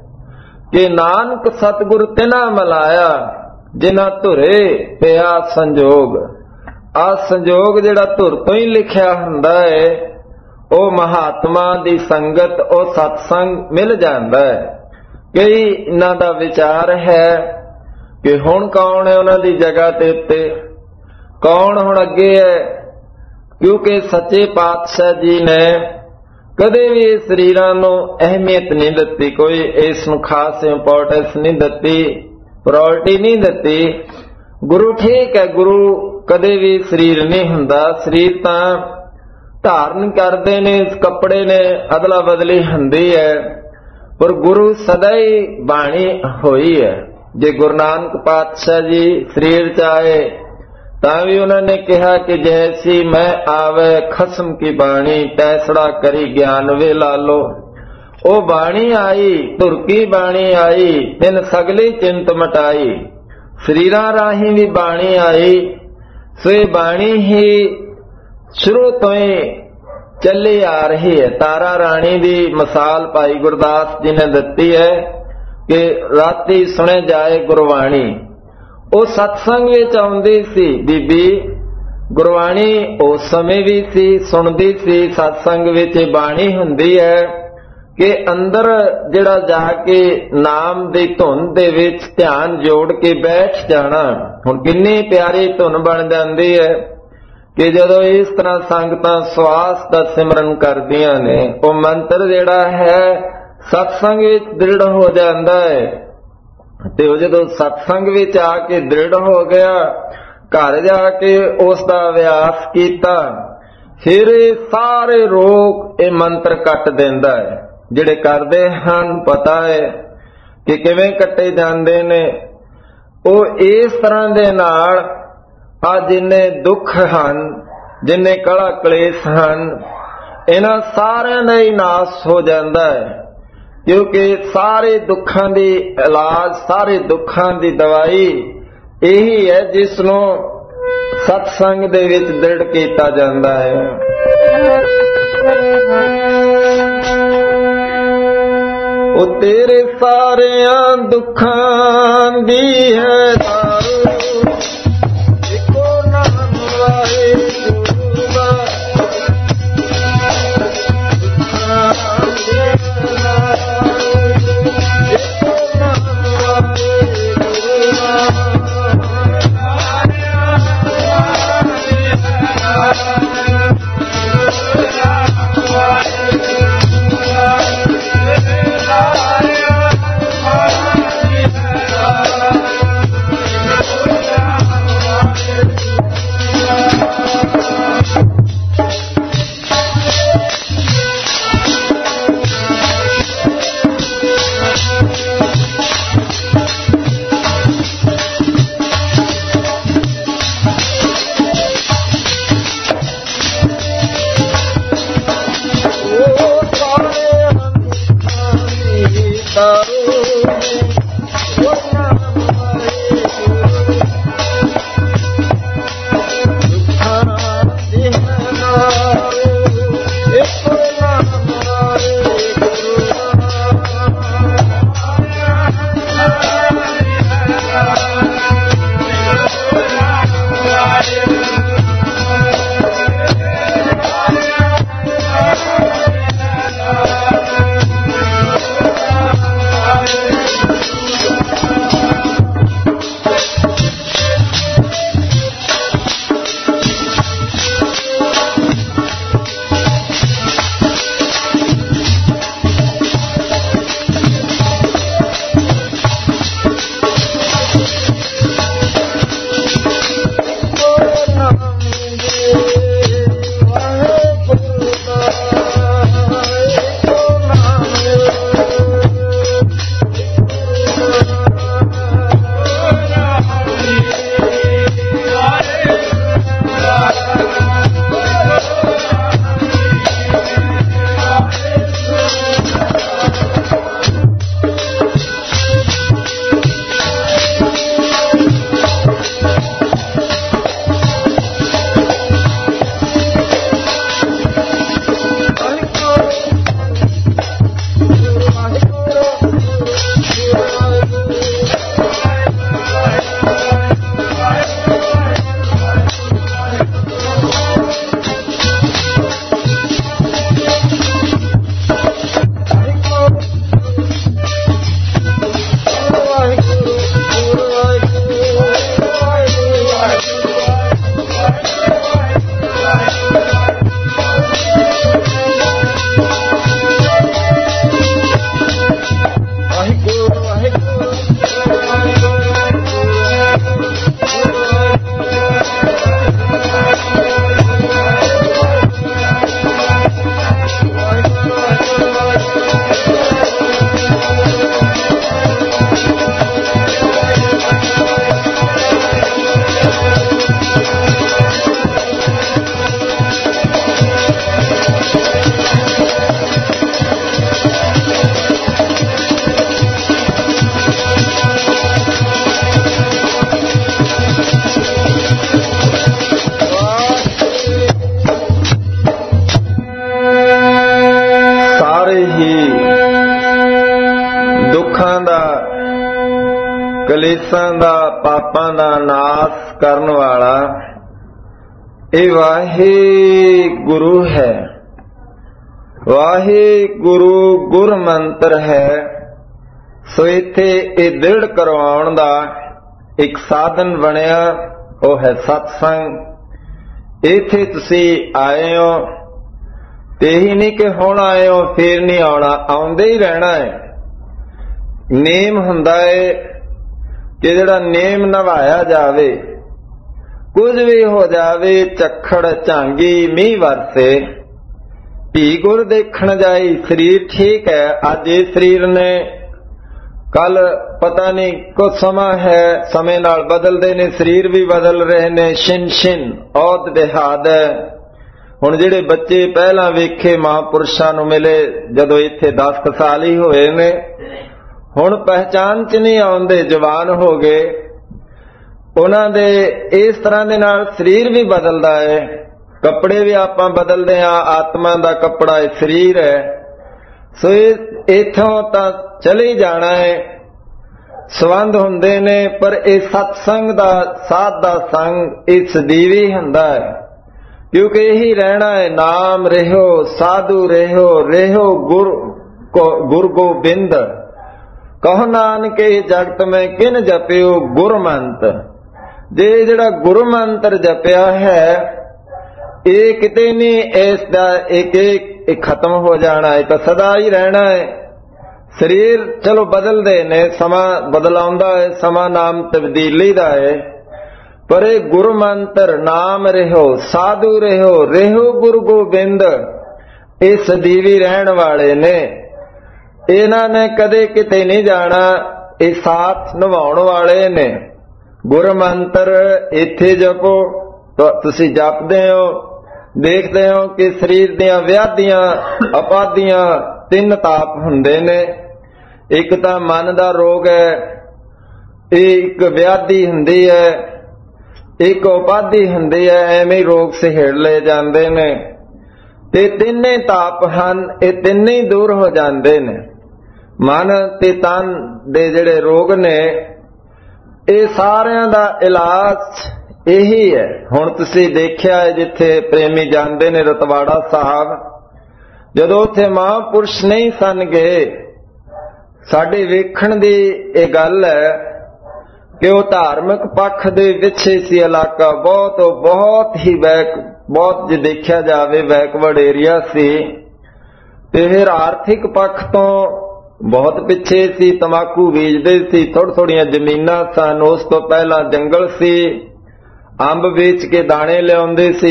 कि नानक सतगुर तिना मिलाया, जिन्हां धुरे पिया संजोग। आ संजोग जिहड़ा धुर तो ही लिखिया हुंदा है, वो महात्मा दी संगत, वो सत्संग मिल जांदा है। कई इन्हां दा विचार है कि हुण कौन है उन्हां दी जगह ते उत्ते, कौन हुण अगे है? क्योंकि सच्चे पातशाह जी ने कदे भी शरीरां नूं अहमियत नहीं दित्ती, कोई इस नूं खास इंपोर्टेंस नहीं दित्ती, प्रायोरिटी नहीं दित्ती। गुरु ठीक है, गुरु कदे भी शरीर नहीं हुंदा, शरीर तां धारण करदे ने, कपड़े ने, अदला बदली हुंदी है, पर गुरु सदा ही बाणी होई है। जे गुरु नानक पातशाह जी शरीर च आए तां भी उन्होंने कहा कि जैसी मैं आवे खसम की बाणी, तैसड़ा करी ज्ञान वे लालो। ओ बाणी आई, तुरकी बाणी आई, तिन सगली चिंत मटाई। शरीरां राही भी बाणी आई, सो ये बाणी ही शुरू तो ही चली आ रही है। तारा राणी दी मिसाल भाई गुरदास जी ने दिती है कि राती सुने जाए गुरबाणी। वो सत्संग विच आउंदी सी बीबी, गुरबाणी उस समय भी सी, सुनदी सी। सत्संग विच बाणी हुंदी है कि अंदर जिहड़ा जाके नाम दी धुन दे विच ध्यान जोड़ के बैठ जाना। हुण किन्नी प्यारी धुन बन जाती है कि जदों इस तरह संगतां श्वास दा सिमरन करदियां ने, वो मंत्र जिहड़ा है सत्संग विच दृढ़ हो जाता है। ते जदों सत्संग विच आके दृढ़ हो गया, घर जाके उसदा अभ्यास कीता, फिर सारे रोग ये मंत्र कट दिंदा है। जिहड़े करदे हन पता है कि किवें कट्टे जांदे ने। वो इस तरह दे नाल आ जिन्ने दुख हन, जिन्ने कला कलेश हन, इन्हां सारिआं दा ही नाश हो जांदा है। क्योंकि सारे दुखां दी इलाज, सारे दुखां दी दवाई यही है जिसनों सत्संग दे विच दृढ़ कीता जांदा है। ओ तेरे सारियां दुखां दी है दारू, इको नाम वाहिगुरू दा। इको नाम वाहिगुरू दा। ਕਲੇਸ਼ਾਂ ਦਾ, ਪਾਪਾਂ ਦਾ ਨਾਸ ਕਰਨ ਵਾਲਾ ਇਹ ਵਾਹਿਗੁਰੂ ਹੈ। ਵਾਹਿਗੁਰੂ ਗੁਰ ਮੰਤਰ ਹੈ। ਸੋ ਇੱਥੇ ਇਹ ਦ੍ਰਿੜ ਕਰਵਾਉਣ ਦਾ ਇੱਕ ਸਾਧਨ ਬਣਿਆ, ਉਹ ਹੈ ਸਤਸੰਗ। ਇੱਥੇ ਤੁਸੀਂ ਆਏ ਹੋ ਤੇ ਇਹੀ ਨਹੀਂ ਕਿ ਹੁਣ ਆਏ ਹੋ ਫੇਰ ਨਹੀਂ ਆਉਣਾ, ਆਉਂਦੇ ਹੀ ਰਹਿਣਾ ਹੈ। ਨੇਮ ਹੁੰਦਾ ਹੈ ਕਿ ਜਿਹੜਾ ਨੇਮ ਨਿਭਾਇਆ ਜਾਵੇ, ਕੁਝ ਵੀ ਹੋ ਜਾਵੇ, ਝੱਖੜ ਝਾਂਗੀ ਮੀਂਹ ਵਰਸੇ, ਧੀ ਗੁਰ ਦੇਖਣ ਜਾਈ, ਸਰੀਰ ਠੀਕ ਹੈ, ਅੱਜ ਇਹ ਸਰੀਰ ਨੇ, ਕੱਲ ਪਤਾ ਨਹੀਂ ਕੁਝ ਸਮਾਂ ਹੈ, ਸਮੇਂ ਨਾਲ ਬਦਲਦੇ ਨੇ, ਸਰੀਰ ਵੀ ਬਦਲ ਰਹੇ ਨੇ, ਛਿਨ ਛਿਨ ਔਦ ਦਿਹਾਦ ਹੈ। ਹੁਣ ਜਿਹੜੇ ਬੱਚੇ ਪਹਿਲਾਂ ਵੇਖੇ ਮਹਾਂਪੁਰਸ਼ਾਂ ਨੂੰ ਮਿਲੇ ਜਦੋਂ ਇੱਥੇ 10 ਸਾਲ ਹੀ ਹੋਏ ਨੇ, ਹੁਣ ਪਹਿਚਾਨ 'ਚ ਨਹੀਂ ਆਉਂਦੇ, ਜਵਾਨ ਹੋ ਗਏ। ਉਹਨਾਂ ਦੇ ਇਸ ਤਰ੍ਹਾਂ ਦੇ ਨਾਲ ਸਰੀਰ ਵੀ ਬਦਲਦਾ ਹੈ, ਕੱਪੜੇ ਵੀ ਆਪਾਂ ਬਦਲਦੇ ਹਾਂ, ਆਤਮਾ ਦਾ ਕੱਪੜਾ ਇਹ ਸਰੀਰ ਹੈ। ਸੋ ਇੱਥੋਂ ਤਾਂ ਚਲੇ ਜਾਣਾ ਹੈ, ਸੰਬੰਧ ਹੁੰਦੇ ਨੇ, ਪਰ ਇਹ ਸਤਸੰਗ ਦਾ, ਸਾਧ ਦਾ ਸੰਗ ਇਹ ਸਦੀਵੀ ਹੁੰਦਾ ਹੈ, ਕਿਉਂਕਿ ਇਹੀ ਰਹਿਣਾ ਹੈ। ਨਾਮ ਰਹਿਓ ਸਾਧੂ ਰਹਿਓ, ਰਹਿਓ ਗੁਰ ਗੋਬਿੰਦ, ਕਹੋ ਨਾਨਕ ਇਹ ਜਗਤ ਮੈਂ ਕਿਨ ਜਪਿਓ ਗੁਰਮੰਤ। ਜੇ ਜਿਹੜਾ ਗੁਰਮੰਤਰ ਜਪਿਆ ਹੈ ਇਹ ਕਿਤੇ ਨਹੀਂ, ਇਸ ਦਾ ਇੱਕ ਖਤਮ ਹੋ ਜਾਣਾ ਹੈ, ਤਾਂ ਸਦਾ ਹੀ ਰਹਿਣਾ ਹੈ। ਸਰੀਰ ਚਲੋ ਬਦਲਦੇ ਨੇ, ਸਮਾਂ ਬਦਲਾਉਂਦਾ ਹੈ, ਸਮਾਂ ਨਾਮ ਤਬਦੀਲੀ ਦਾ ਹੈ, ਪਰ ਇਹ ਗੁਰਮੰਤਰ ਨਾਮ ਰਹਿਓ ਸਾਧੂ ਰਹਿਓ, ਰਹਿਓ ਗੁਰੂ ਗੋਬਿੰਦ, ਇਹ ਸਦੀਵੀ ਰਹਿਣ ਵਾਲੇ ਨੇ। ਇਹਨਾਂ ਨੇ ਕਦੇ ਕਿਤੇ ਨਹੀਂ ਜਾਣਾ, ਇਹ ਸਾਥ ਨਿਭਾਉਣ ਵਾਲੇ ਨੇ। ਗੁਰਮੰਤਰ ਇੱਥੇ ਜਪੋ, ਤੁਸੀਂ ਜਪਦੇ ਹੋ, ਦੇਖਦੇ ਹੋ ਕਿ ਸਰੀਰ ਦੀਆਂ ਵਿਆਧੀਆਂ ਉਪਾਧੀਆਂ 3 ਤਾਪ ਹੁੰਦੇ ਨੇ। ਇੱਕ ਤਾਂ ਮਨ ਦਾ ਰੋਗ ਹੈ, ਇਹ ਇੱਕ ਵਿਆਧੀ ਹੁੰਦੀ ਹੈ, ਇੱਕ ਉਪਾਧੀ ਹੁੰਦੀ ਹੈ, ਐਵੇਂ ਰੋਗ ਸਹੇੜ ਲਏ ਜਾਂਦੇ ਨੇ। ਤੇ 3 ਤਾਪ ਹਨ, ਇਹ 3 ਹੀ ਦੂਰ ਹੋ ਜਾਂਦੇ ਨੇ। ਮਨ ਤੇ ਤਨ ਦੇ ਜਿਹੜੇ ਰੋਗ ਨੇ, ਇਹ ਸਾਰਿਆਂ ਦਾ ਇਲਾਜ ਇਹੀ ਹੈ। ਹੁਣ ਤੁਸੀਂ ਦੇਖਿਆ ਹੈ ਜਿੱਥੇ ਪ੍ਰੇਮੀ ਜਾਂਦੇ ਨੇ ਰਤਵਾੜਾ ਸਾਹਿਬ, ਜਦੋਂ ਉੱਥੇ ਮਹਾਂਪੁਰਸ਼ ਨਹੀਂ ਸਨ ਗਏ, ਸਾਡੇ ਵੇਖਣ ਦੀ ਇਹ ਗੱਲ ਹੈ ਕਿ ਉਹ ਧਾਰਮਿਕ ਪੱਖ ਦੇ ਪਿੱਛੇ ਸੀ ਇਲਾਕਾ, ਬਹੁਤ ਹੀ ਬਹੁਤ ਜੇ ਦੇਖਿਆ ਜਾਵੇ ਬੈਕਵਰਡ ਏਰੀਆ ਸੀ। ਤੇ ਫਿਰ ਆਰਥਿਕ ਪੱਖ ਤੋਂ ਬਹੁਤ ਪਿੱਛੇ ਸੀ, ਤਮਾਕੂ ਬੀਜਦੇ ਸੀ, ਥੋੜੀਆਂ ਜ਼ਮੀਨਾਂ ਸਨ, ਉਸ ਤੋਂ ਪਹਿਲਾਂ ਜੰਗਲ ਸੀ, ਅੰਬ ਵੇਚ ਕੇ ਦਾਣੇ ਲਿਆਉਂਦੇ ਸੀ।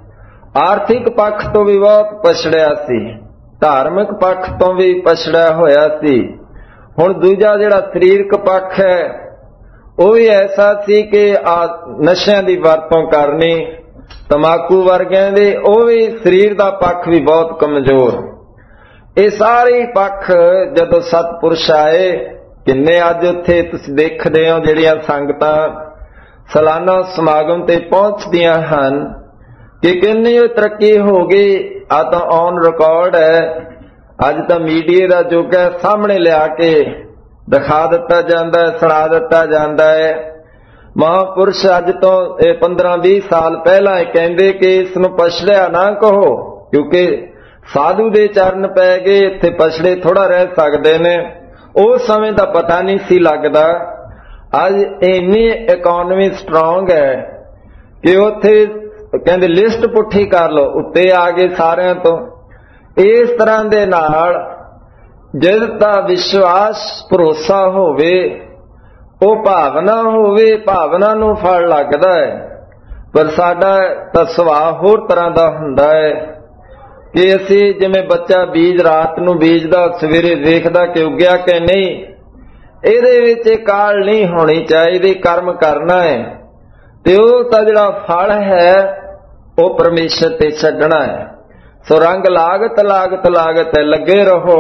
ਆਰਥਿਕ ਪੱਖ ਤੋਂ ਵੀ ਬਹੁਤ ਪਛੜਿਆ ਸੀ, ਧਾਰਮਿਕ ਪੱਖ ਤੋਂ ਵੀ ਪਛੜਿਆ ਹੋਇਆ ਸੀ। ਹੁਣ ਦੂਜਾ ਜਿਹੜਾ ਸਰੀਰਕ ਪੱਖ ਹੈ ਉਹ ਵੀ ਐਸਾ ਸੀ ਕਿ ਨਸ਼ਿਆਂ ਦੀ ਵਰਤੋਂ ਕਰਨੀ, ਤਮਾਕੂ ਵਰਗਿਆਂ ਦੇ, ਉਹ ਵੀ ਸਰੀਰ ਦਾ ਪੱਖ ਵੀ ਬਹੁਤ ਕਮਜ਼ੋਰ। ਇਹ ਸਾਰੇ ਪੱਖ ਜਦੋਂ ਸਤਪੁਰਸ਼ ਆਏ, ਕਿੰਨੇ ਅੱਜ ਉੱਥੇ ਤੁਸੀਂ ਦੇਖਦੇ ਹੋ ਜਿਹੜੀਆਂ ਸੰਗਤਾਂ ਸਾਲਾਨਾ ਸਮਾਗਮ ਤੇ ਪਹੁੰਚਦੀਆਂ ਹਨ, ਕਿ ਕਿੰਨੀ ਤਰੱਕੀ ਹੋ ਗਈ। ਆ ਤਾਂ ਔਨ ਰਿਕਾਰਡ ਹੈ, ਅੱਜ ਤਾਂ ਮੀਡੀਆ ਦਾ ਯੁੱਗ ਹੈ, ਸਾਹਮਣੇ ਲਿਆ ਕੇ ਦਿਖਾ ਦਿੱਤਾ ਜਾਂਦਾ ਹੈ, ਸੁਣਾ ਦਿੱਤਾ ਜਾਂਦਾ ਹੈ। ਮਹਾਂਪੁਰਸ਼ ਅੱਜ ਤੋਂ 15-20 ਸਾਲ ਪਹਿਲਾਂ ਇਹ ਕਹਿੰਦੇ ਕਿ ਇਸ ਨੂੰ ਪਛੜਿਆ ਨਾ ਕਹੋ, ਕਿਉਂਕਿ ਸਾਧੂ ਦੇ ਚਰਨ ਪੈ ਗਏ, ਇੱਥੇ ਪਛੜੇ ਥੋੜਾ ਰਹਿ ਸਕਦੇ ਨੇ। ਉਸ ਸਮੇਂ ਦਾ ਪਤਾ ਨਹੀਂ ਸੀ ਲੱਗਦਾ। ਅੱਜ ਇੰਨੀ ਇਕਨੋਮੀ ਸਟਰੋਂਗ ਹੈ ਕਿ ਉੱਥੇ ਕਹਿੰਦੇ ਲਿਸਟ ਪੁੱਠੀ ਕਰ ਲਓ, ਉੱਤੇ ਆ ਗਏ ਸਾਰਿਆਂ ਤੋਂ। ਇਸ ਤਰ੍ਹਾਂ ਦੇ ਨਾਲ ਜਦ ਤਾਂ ਵਿਸ਼ਵਾਸ ਭਰੋਸਾ ਹੋਵੇ, ਉਹ ਭਾਵਨਾ ਹੋਵੇ, ਭਾਵਨਾ ਨੂੰ ਫਲ ਲੱਗਦਾ ਹੈ। ਪਰ ਸਾਡਾ ਤਾਂ ਸੁਭਾਅ ਹੋਰ ਤਰ੍ਹਾਂ ਦਾ ਹੁੰਦਾ ਹੈ ਕਿ ਅਸੀਂ ਜਿਵੇਂ ਬੱਚਾ ਬੀਜ ਰਾਤ ਨੂੰ ਬੀਜਦਾ, ਸਵੇਰੇ ਵੇਖਦਾ ਕਿ ਉੱਗਿਆ ਕਿ ਨਹੀਂ। ਇਹਦੇ ਵਿੱਚ ਕਾਹਲ ਨਹੀਂ ਹੋਣੀ ਚਾਹੀਦੀ, ਕਰਮ ਕਰਨਾ ਹੈ ਤੇ ਉਹ ਤਾਂ ਜਿਹੜਾ ਫਲ ਹੈ ਉਹ ਪਰਮੇਸ਼ਰ ਤੇ ਛੱਡਣਾ ਹੈ। ਸੋ ਰੰਗ ਲਾਗਤ ਲਾਗਤ ਲਾਗਤ ਹੈ, ਲੱਗੇ ਰਹੋ।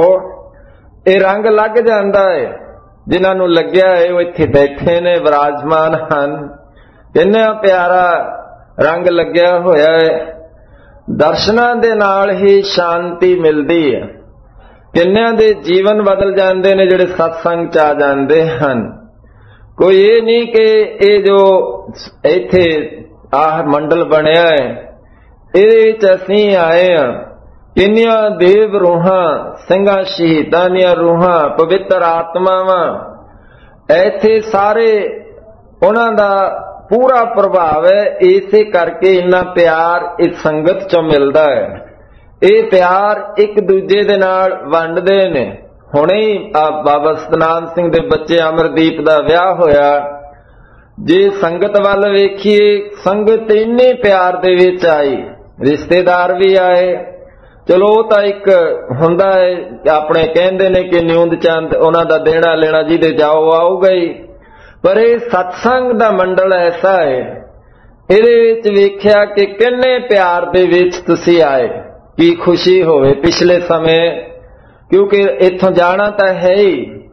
ਇਹ ਰੰਗ ਲੱਗ ਜਾਂਦਾ ਹੈ, ਜਿਨ੍ਹਾਂ ਨੂੰ ਲੱਗਿਆ ਹੈ ਉਹ ਇੱਥੇ ਬੈਠੇ ਨੇ, ਵਿਰਾਜਮਾਨ ਹਨ। ਇੰਨਾ ਪਿਆਰਾ ਰੰਗ ਲੱਗਿਆ ਹੋਇਆ ਹੈ। ਦਰਸ਼ਨਾਂ ਦੇ ਨਾਲ ਹੀ ਸ਼ਾਂਤੀ ਮਿਲਦੀ ਹੈ। ਕਿੰਨਿਆਂ ਦੇ ਜੀਵਨ ਬਦਲ ਜਾਂਦੇ ਨੇ ਜਿਹੜੇ ਸਤਸੰਗ 'ਚ ਆ ਜਾਂਦੇ ਹਨ। कोई ये नहीं कि ये जो इत्थे आह मंडल बनिया है इहदे विच असीं आए हां, किन्नियां देव रूहां ਸਿੰਘਾਂ शहीदां दीयां रूहां पवित्र आत्मावां इत्थे सारे उन्हां दा पूरा प्रभाव है। इसे करके इन्ना प्यार इस संगत चों मिलदा है। ये प्यार एक दूजे दे नाल वंडदे ने। हुणे ही बाबा सतनाम सिंह दे बच्चे अमरदीप दा विआह होया, जे संगत वाल वेखीए संगत इन्ने प्यार दे विच आई, रिश्तेदार भी आए। चलो तां एक हुंदा है अपने कहंदे ने कि न्यूंद चंद उन्हां दा देना लेना जिहदे जाओ आऊगा ही, पर यह सत्संग दा मंडल ऐसा है, इहदे विच वेखिया कि किन्ने प्यार दे विच तुसीं आए, की खुशी होवे। पिछले समय क्योंकि इत्थों जाना तो है ही,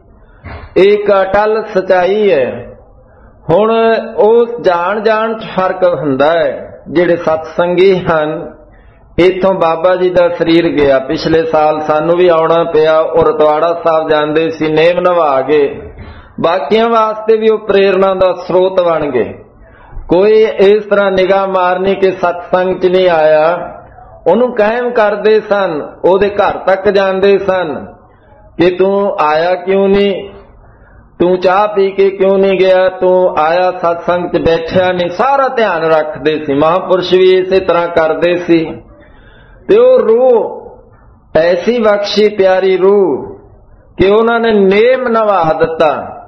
एक अटल सच्चाई है। हुण उस जान जान च फर्क हुंदा है। जिहड़े सत्संगी हन, इत्थों बाबा जी दा शरीर गया पिछले साल, सानू भी आउणा पिया और रतवाड़ा साहब जांदे सी, नेम नवा गए। बाकियां वास्ते भी वो प्रेरणा दा स्रोत बन गए। कोई इस तरह निगाह मारनी कि सत्संग च नहीं आया, ਉਹਨੂੰ कायम करते सन, ਉਹਦੇ घर तक जाते सन कि तू आया क्यों नहीं, तू चाह पी के क्यों नहीं गया, तू आया सत्संग च बैठा नहीं, सारा ध्यान रखते सी। महापुरुष भी इसे तरह करते सी। ते वो रूह ऐसी बख्शी प्यारी रूह कि उन्होंने नेम नवा दिता।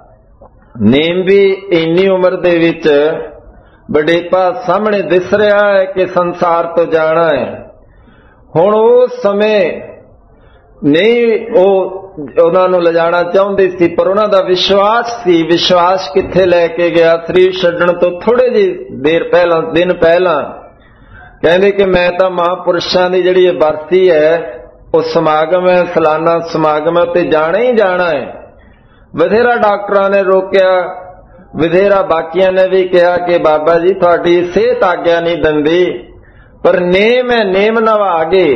नेम भी इन्नी उम्र दे विच बडेपा सामने दिस रहा है कि संसार तो जाना है। हुण उस समय नहीं उन्हां नूं लिजाणा चाहुंदे सी, पर उन्हां दा विश्वास सी। विश्वास कित्थे लैके गया? शरीर छड्डण तो थोड़े जी देर पहला, दिन पहला कहंदे कि मैं तां महापुरुषां दी जिहड़ी बरसी है, उस समागम है, सालाना समागम है, ते जाना ही जाना है। बथेरा डॉक्टरां ने रोकिया, बथेरा बाकियां ने भी कहा कि बाबा जी तुहाडी सेहत आग्या नहीं दिंदी, पर नेम है, नेम नवा गए।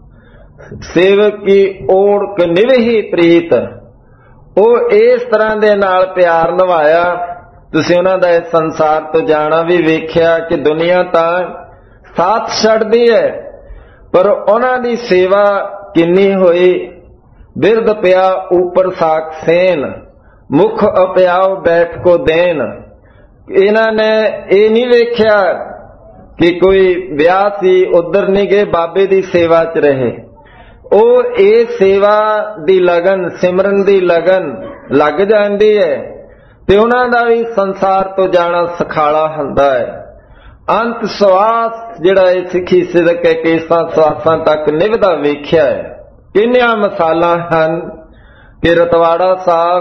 सेवक की ओढ़ निवही प्रीत, वो इस तरह दे नाल प्यार नवाया। तुसीं उन्हां दा इस संसार तो जाना भी वेख्या कि दुनिया तां साथ छड्डदी है, पर उन्हां दी सेवा किन्नी होई। बिरद पिया ऊपर साख सेन, मुख अप्याओ बैठ को देन। इन्हां ने ये नहीं वेख्या कि कोई ब्याह सी उधर नहीं गए, बाबे दी सेवा च रहे। ओ ए सेवा दी लगन, सिमरन दी लगन लग जाती है, ते उन्हां दा भी संसार तो जाना सखाला हुंदा है। अंत सवास जिहड़ा है सिੱਖੀ सिदक है, केसां सवासां तक निभदा वेख्या है। किन्नियां मिसालां हन कि रतवाड़ा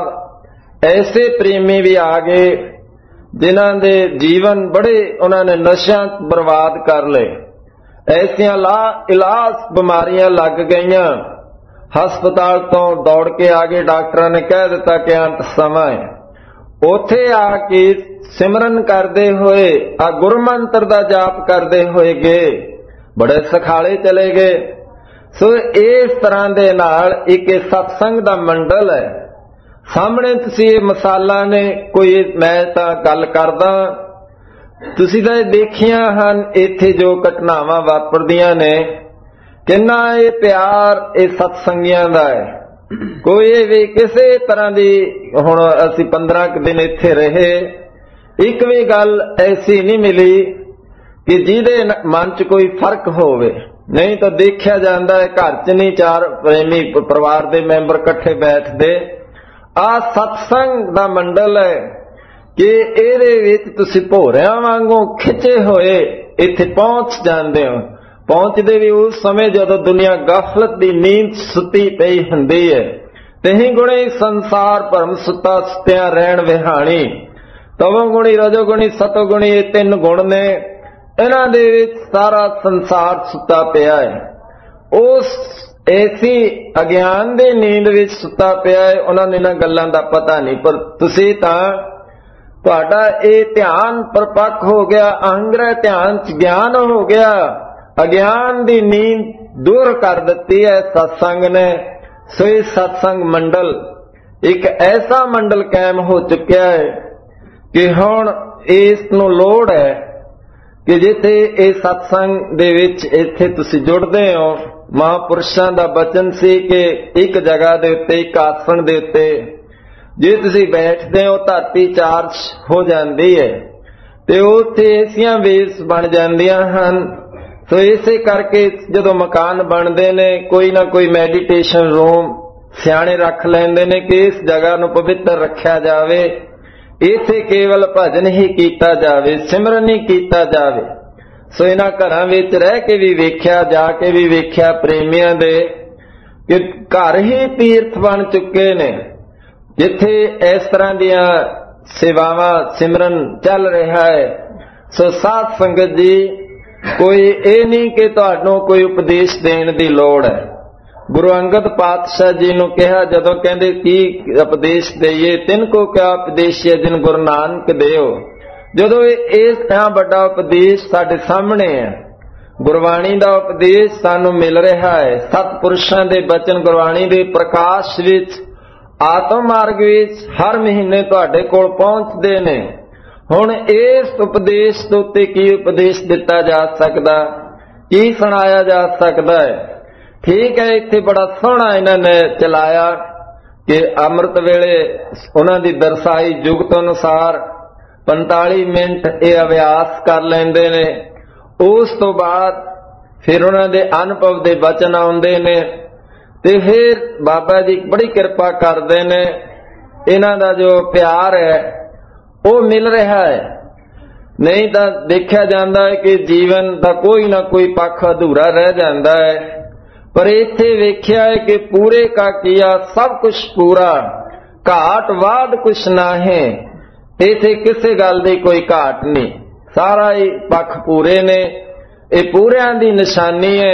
साहब ऐसे प्रेमी भी आ गए जिन्हां दे जीवन बड़े उन्होंने नशियां बर्बाद कर ले। ऐसियां ला इलाज बीमारियां लग गईयां, हस्पताल तो दौड़ के आ गए। डॉक्टरां ने कह दिता कि अंत समा है। उथे आके सिमरन करते हुए गुरमंत्र दा जाप करते हुए गए, बड़े सखाले चले गए। सो इस तरह दे नाल एक सत्संग दा मंडल है। सामने तुसीं ये मिसालां ने, कोई मैं तां गल करदा, तुसीं तां देखियां हन इत्थे जो घटनावां वापरदियां ने, किन्ना ये प्यार ये सत्संगियां दा है। कोई भी किसी तरह दी, हुण असीं 15 दिन इत्थे रहे, एक भी गल ऐसी नहीं मिली कि जिहदे मन च कोई फर्क होवे। नहीं तो देखिया जांदा है घर च नहीं चार प्रेमी परिवार दे मैंबर इकट्ठे बैठदे। आ सत्संग दा मंडल है कि इहदे विच तुसीं भोरियां वांगू खिचे होए इत्थे पहुंच जांदे हो। पहुंचदे भी उस समय जदों दुनिया गफलत दी नींद सुती पई हुंदी है। तही गुणी संसार भरम सुता सुत्या रहण विहाणी। तवोगुणी रजोगुणी सतोगुणी ये 3 गुण ने, इन्हां दे विच सारा संसार सुता पिया है। उस ऐसी अज्ञान दे नींद विच सुता पिया है, उन्हां इन्हां गल्लां दा पता नहीं। पर तुसीं तां तुहाडा ये ध्यान परपक्क हो गया, अहंग्रह ध्यान च ज्ञान हो गया, अज्ञान दी नींद दूर कर दिती है सत्संग ने। सो इस सत्संग मंडल एक ऐसा मंडल कायम हो चुका है कि हुण इस नूं लोड़ है कि जिथे इस सत्संग दे विच इत्थे तुसीं जुड़दे हो, महापुरुषां दा बचन सी कि एक जगह दे उत्ते, एक आसन दे उत्ते जे तुसीं बैठदे हो धरती चार्ज हो जाती है ते उत्थे ऐसियां वेव्स बन जांदियां हन। तो इसे करके जदों मकान बनते ने कोई ना कोई मैडिटेशन रूम सियाणे रख लैंदे ने कि इस जगह नूं पवित्र रखिया जावे, इथे केवल भजन ही कीता जावे, सिमरन ही कीता जावे। सो इन्हां घरां विच रह के भी वेख्या, जाके भी वेख्या प्रेमियां दे कि घर ही तीर्थ बन चुके ने, जिथे इस तरह दियां सेवावां सिमरन चल रहा है। सो साध संगत जी, कोई ये नहीं कि तुहानूं कोई उपदेश देण दी लोड़ है। गुरु अंगद पातशाह जी नूं कहा, जदों कहंदे की उपदेश देईए, तिनको क्या उपदेश है जिन गुरु नानक देओ। जदों इस तरह बड़ा उपदेश साडे सामने है, गुरबाणी दा उपदेश सानूं मिल रहा है, सतपुरुषां दे बचन गुरबाणी दे प्रकाश विच, आत्म मार्ग विच हर महीने तुहाडे कोल पहुंचदे ने। हुण इस उपदेश दे उत्ते की उपदेश दिता जा सकदा, की सुणाया जा सकदा है। ठीक है, इत्थे बड़ा सोहना इन्हां ने चलाया कि अमृत वेले उन्हां दी दरसाई जुगत अनुसार 45 मिनट ये अभ्यास कर लैंदे ने। उस तो बाद फिर उन्हां दे अनुभव दे बचन आउंदे ने ते फिर बाबा जी बड़ी किरपा करदे ने। इन्हां दा जो प्यार है वो मिल रहा है, नहीं तो देखा जाता है कि जीवन का कोई ना कोई पक्ष अधूरा रह जाता है। पर इत्थे वेख्या है कि पूरे का किया सब कुछ पूरा, घाट वाद कुछ ना है। इत्थे किसी गल की कोई घाट नहीं, सारा ही पक्ष पूरे ने। ये पूरियां दी निशानी है।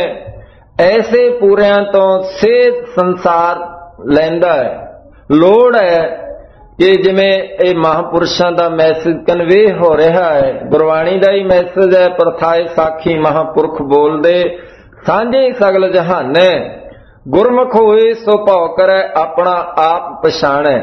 ऐसे पूरियां तो सेध संसार लैंदा है। लोड़ है कि जिमें ये महापुरुषों का मैसेज कन्वे हो रहा है, गुरबाणी का ही मैसेज है, परथाए साखी महापुरख बोल दे, सांझे सगल जहाने, गुरमुख होए सो भाव करे, अपना आप पछाणे।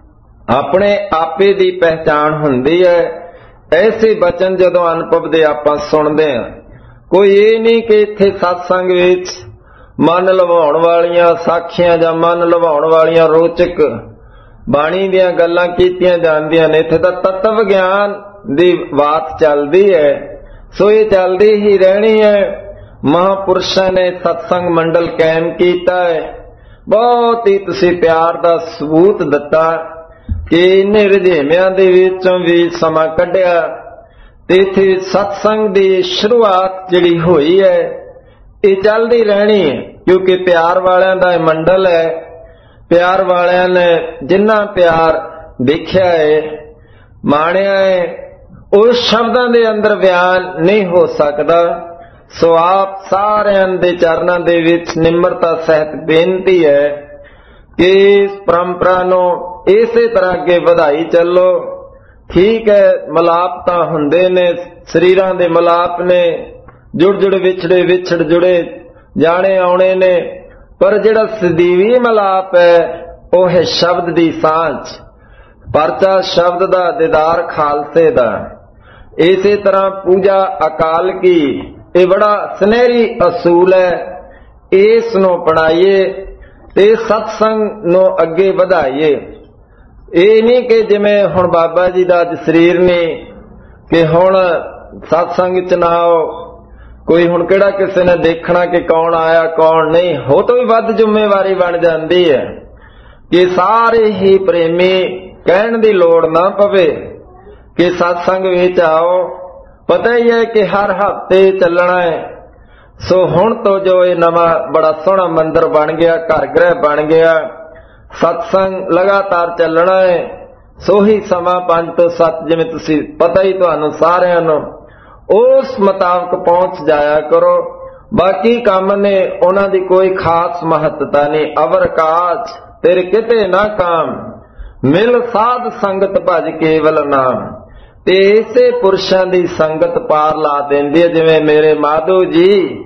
अपने आपे दी पहचान हुंदी है। ऐसे बचन जदों अनुभव दे आपां सुणदे हां, कोई ये नहीं कि इत्थे सत्संग विच मन लवाउण वालियां साखियां जां मन लवाउण वालियां रोचक बाणी दियां गल्लां कीतियां जांदियां ने। इत्थे तां तत्व ज्ञान दी बात चलदी है। सो ये चलदी ही रहनी है। महापुरुषां ने सत्संग मंडल कायम कीता है। बहुत ही तुसीं प्यार दा सबूत दिता कि इन्ने रजेमियां दे विचों भी समा कढिया ते इत्थे सत्संग दी शुरुआत जिहड़ी होई है ये चलदी रहनी है, क्योंकि प्यार वालियां दा मंडल है। प्यार वालियां ने जिन्ना प्यार देखिया है, माणिया है, उस शब्दां दे अंदर बयान नहीं हो सकदा। सो आप सारियां दे चरनां दे विच निम्रता सहित बेनती है कि इस परंपरा नूं इसे तरह अगे वधाई चलो। ठीक है, मलाप तां हुंदे ने, शरीरां दे मलाप ने, जुड़ जुड़ विछड़े विछड़ जुड़े जाने आउणे ने, पर जिहड़ा सਦੀवी मलाप है वह है शब्द दी सांझ, परचा शब्द दा दीदार खालसे दा। इसे तरह पूजा अकाल की ये बड़ा सुनहरी असूल है। इस नूं अपनाइए ते सत्संग नूं अगे वधाइए। ये नहीं कि जिवें हुण बाबा जी दा अज शरीर नहीं कि हुण सत्संग च ना आओ, कोई हुण किहड़ा किसी ने देखना कि कौन आया कौन नहीं। हो तो भी वध जिम्मेवारी बन जाती है कि सारे ही प्रेमी कहण दी लोड़ ना पवे कि सत्संग विच आओ। पता ही है कि हर हफ्ते चलना है। सो हुण तो जो ये नवा बड़ा सोहना मंदिर बन गया, घर गृह बन गया, सत्संग लगातार चलना है। सो ही समा 5 ਤੋਂ 7 जिवें तुसीं पता ही तुहानूं सारिआं नूं उस मुताबिक पहुंच जाया करो। बाकी काम ने उन्हां दी कोई खास महत्ता नहीं। अवर काज तेरे किते ना काम, मिल साध संगत भज केवल नाम। ते इसे पुरुषां दी संगत पार ला देंदी है। जिवें मेरे माधो जी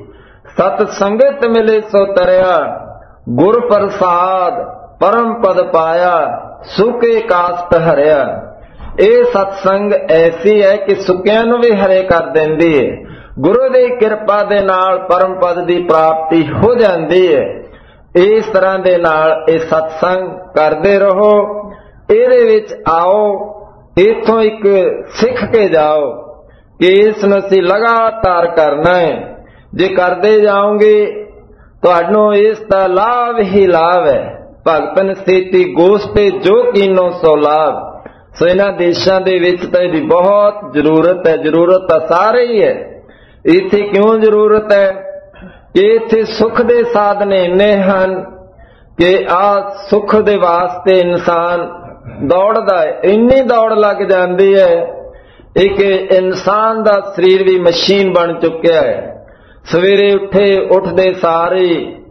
सत संगत मिले सो तरिया, गुर प्रसाद परम पद पाया, सुके कास्ट हरिया। ਇਹ ਸਤਸੰਗ ਐਸੀ ਹੈ ਕਿ ਸੁੱਕਿਆਂ ਨੂੰ ਵੀ ਹਰੇ ਕਰ ਦਿੰਦੀ ਹੈ। ਗੁਰੂ ਦੀ ਕਿਰਪਾ ਦੇ ਨਾਲ ਪਰਮ ਪਦ ਦੀ ਪ੍ਰਾਪਤੀ ਹੋ ਜਾਂਦੀ ਹੈ। ਇਸ ਤਰ੍ਹਾਂ ਦੇ ਨਾਲ ਇਹ ਸਤਸੰਗ ਕਰਦੇ ਰਹੋ, ਇਹਦੇ ਵਿੱਚ ਆਓ, ਇੱਥੋਂ ਇੱਕ ਸਿੱਖ ਕੇ ਜਾਓ ਕਿ ਇਸ ਨੂੰ ਅਸੀਂ ਲਗਾਤਾਰ ਕਰਨਾ ਹੈ। ਜੇ ਕਰਦੇ ਜਾਓਗੇ ਤੁਹਾਨੂੰ ਇਸ ਦਾ ਲਾਭ ਹੀ ਲਾਭ ਹੈ। ਭਗਤਨ ਸਥਿਤੀ ਗੋਸ਼ਟੇ ਜੋ ਕੀਨੋ ਸੋ ਲਾਭ। ਸੋ ਇਹਨਾਂ ਦੇਸ਼ਾਂ ਦੇ ਵਿੱਚ ਤਾਂ ਇਹਦੀ ਬਹੁਤ ਜ਼ਰੂਰਤ ਹੈ। ਜ਼ਰੂਰਤ ਤਾਂ ਸਾਰੇ ਹੀ ਹੈ। ਇੱਥੇ ਕਿਉਂ ਜ਼ਰੂਰਤ ਹੈ ਕਿ ਇੱਥੇ ਸੁੱਖ ਦੇ ਸਾਧਨ ਇੰਨੇ ਹਨ ਕਿ ਆਹ ਸੁੱਖ ਦੇ ਵਾਸਤੇ ਇਨਸਾਨ ਦੌੜਦਾ ਹੈ। ਇੰਨੀ ਦੌੜ ਲੱਗ ਜਾਂਦੀ ਹੈ ਇੱਕ ਇਨਸਾਨ ਦਾ ਸਰੀਰ ਵੀ ਮਸ਼ੀਨ ਬਣ ਚੁੱਕਿਆ ਹੈ। ਸਵੇਰੇ ਉੱਠਦੇ ਸਾਰੇ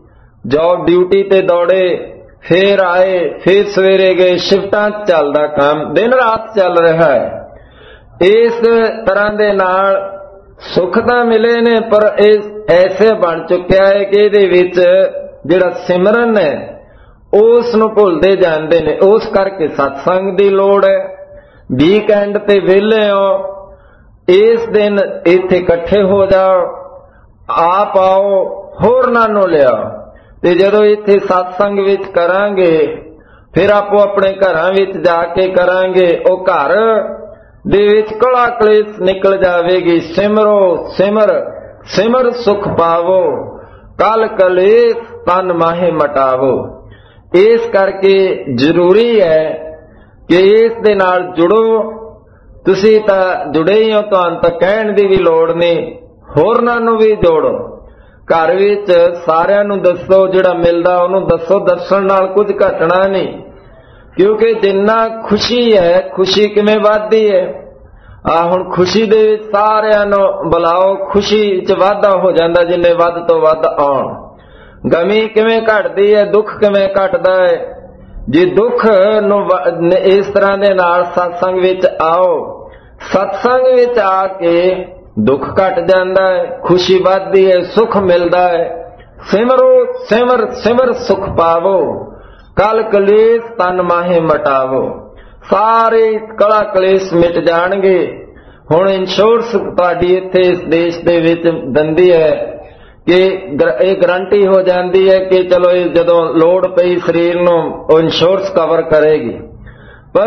ਜੌਬ ਡਿਊਟੀ ਤੇ ਦੌੜੇ, ਫੇਰ ਆਏ, ਫੇਰ ਸਵੇਰੇ ਗਏ, ਸ਼ਿਫਟਾਂ ਚੱਲਦਾ ਕੰਮ, ਦਿਨ ਰਾਤ ਚੱਲ ਰਿਹਾ ਹੈ। ਇਸ ਤਰ੍ਹਾਂ ਦੇ ਨਾਲ ਸੁੱਖ ਤਾਂ ਮਿਲੇ ਨੇ, ਪਰ ਇਹ ਐਸੇ ਬਣ ਚੁੱਕਿਆ ਹੈ ਕਿ ਇਹਦੇ ਵਿੱਚ ਜਿਹੜਾ ਸਿਮਰਨ ਹੈ ਉਸ ਨੂੰ ਭੁੱਲਦੇ ਜਾਂਦੇ ਨੇ। ਉਸ ਕਰਕੇ ਸਤਸੰਗ ਦੀ ਲੋੜ ਹੈ। ਵੀਕਐਂਡ ਤੇ ਵਿਹਲੇ ਹੋ, ਇਸ ਦਿਨ ਇੱਥੇ ਇਕੱਠੇ ਹੋ ਜਾਓ, ਆਪ ਆਓ, ਹੋਰਨਾਂ ਨੂੰ ਲਿਆਓ। ਤੇ ਜਦੋਂ ਇੱਥੇ ਸਤਸੰਗ ਵਿੱਚ ਕਰਾਂਗੇ ਫਿਰ ਆਪੋ ਆਪਣੇ ਘਰਾਂ ਵਿੱਚ ਜਾ ਕੇ ਕਰਾਂਗੇ, ਉਹ ਘਰ ਦੇ ਵਿੱਚ ਕਲਾ ਕਲੇਸ਼ ਨਿਕਲ ਜਾਵੇਗੀ। ਸਿਮਰੋ ਸਿਮਰ ਸਿਮਰ ਸੁਖ ਪਾਵੋ, ਕਲ ਕਲੇਸ਼ ਤਨ ਮਾਹੇ ਮਟਾਵੋ। ਇਸ ਕਰਕੇ ਜ਼ਰੂਰੀ ਹੈ ਕਿ ਇਸ ਦੇ ਨਾਲ ਜੁੜੋ। ਤੁਸੀਂ ਤਾਂ ਜੁੜੇ ਹੀ ਹੋ, ਤੁਹਾਨੂੰ ਤਾਂ ਕਹਿਣ ਦੀ ਵੀ ਲੋੜ ਨਹੀਂ, ਹੋਰਨਾਂ ਨੂੰ ਵੀ ਜੋੜੋ। ਘਰ ਵਿੱਚ ਸਾਰਿਆਂ ਨੂੰ ਦੱਸੋ, ਜਿਹੜਾ ਮਿਲਦਾ ਉਹਨੂੰ ਦੱਸੋ। ਦੱਸਣ ਨਾਲ ਕੁਝ ਘਟਣਾ ਨਹੀਂ, ਕਿਉਂਕਿ ਜਿੰਨਾ ਖੁਸ਼ੀ ਹੈ, ਖੁਸ਼ੀ ਕਿਵੇਂ ਵੱਧਦੀ ਹੈ। ਹੁਣ ਖੁਸ਼ੀ ਦੇ ਵਿੱਚ ਸਾਰਿਆਂ ਨੂੰ ਬੁਲਾਓ, ਖੁਸ਼ੀ 'ਚ ਵਾਧਾ ਹੋ ਜਾਂਦਾ ਜਿੰਨੇ ਵੱਧ ਤੋਂ ਵੱਧ ਆਉਣ। ਗਮੀ ਕਿਵੇਂ ਘਟਦੀ ਹੈ, ਦੁੱਖ ਕਿਵੇਂ ਘਟਦਾ ਹੈ। ਜੇ ਦੁੱਖ ਨੂੰ ਇਸ ਤਰ੍ਹਾਂ ਦੇ ਨਾਲ ਸਤਸੰਗ ਵਿੱਚ ਆਓ, ਸਤਸੰਗ ਵਿੱਚ ਆ ਕੇ ਦੁੱਖ ਘਟ ਜਾਂਦਾ ਹੈ, ਖੁਸ਼ੀ ਵੱਧਦੀ ਹੈ, ਸੁਖ ਮਿਲਦਾ ਹੈ। ਸਿਮਰੋ ਸਿਮਰ ਸਿਮਰ ਸੁਖ ਪਾਵੋ, ਕਲ ਕਲੇਸ਼ ਤਨ ਮਾਹੇ ਮਟਾਵੋ। ਸਾਰੇ ਕਲਾ ਕਲੇਸ਼ ਮਿਟ ਜਾਣਗੇ। ਹੁਣ ਇੰਸ਼ੋਰੈਂਸ ਤੁਹਾਡੀ ਇੱਥੇ ਇਸ ਦੇਸ਼ ਦੇ ਵਿੱਚ ਦਿੰਦੀ ਹੈ ਕਿ ਇਹ ਗਰੰਟੀ ਹੋ ਜਾਂਦੀ ਹੈ ਕਿ ਚਲੋ ਇਹ ਜਦੋਂ ਲੋੜ ਪਈ ਸਰੀਰ ਨੂੰ ਉਹ ਇੰਸ਼ੋਰੈਂਸ ਕਵਰ ਕਰੇਗੀ। ਪਰ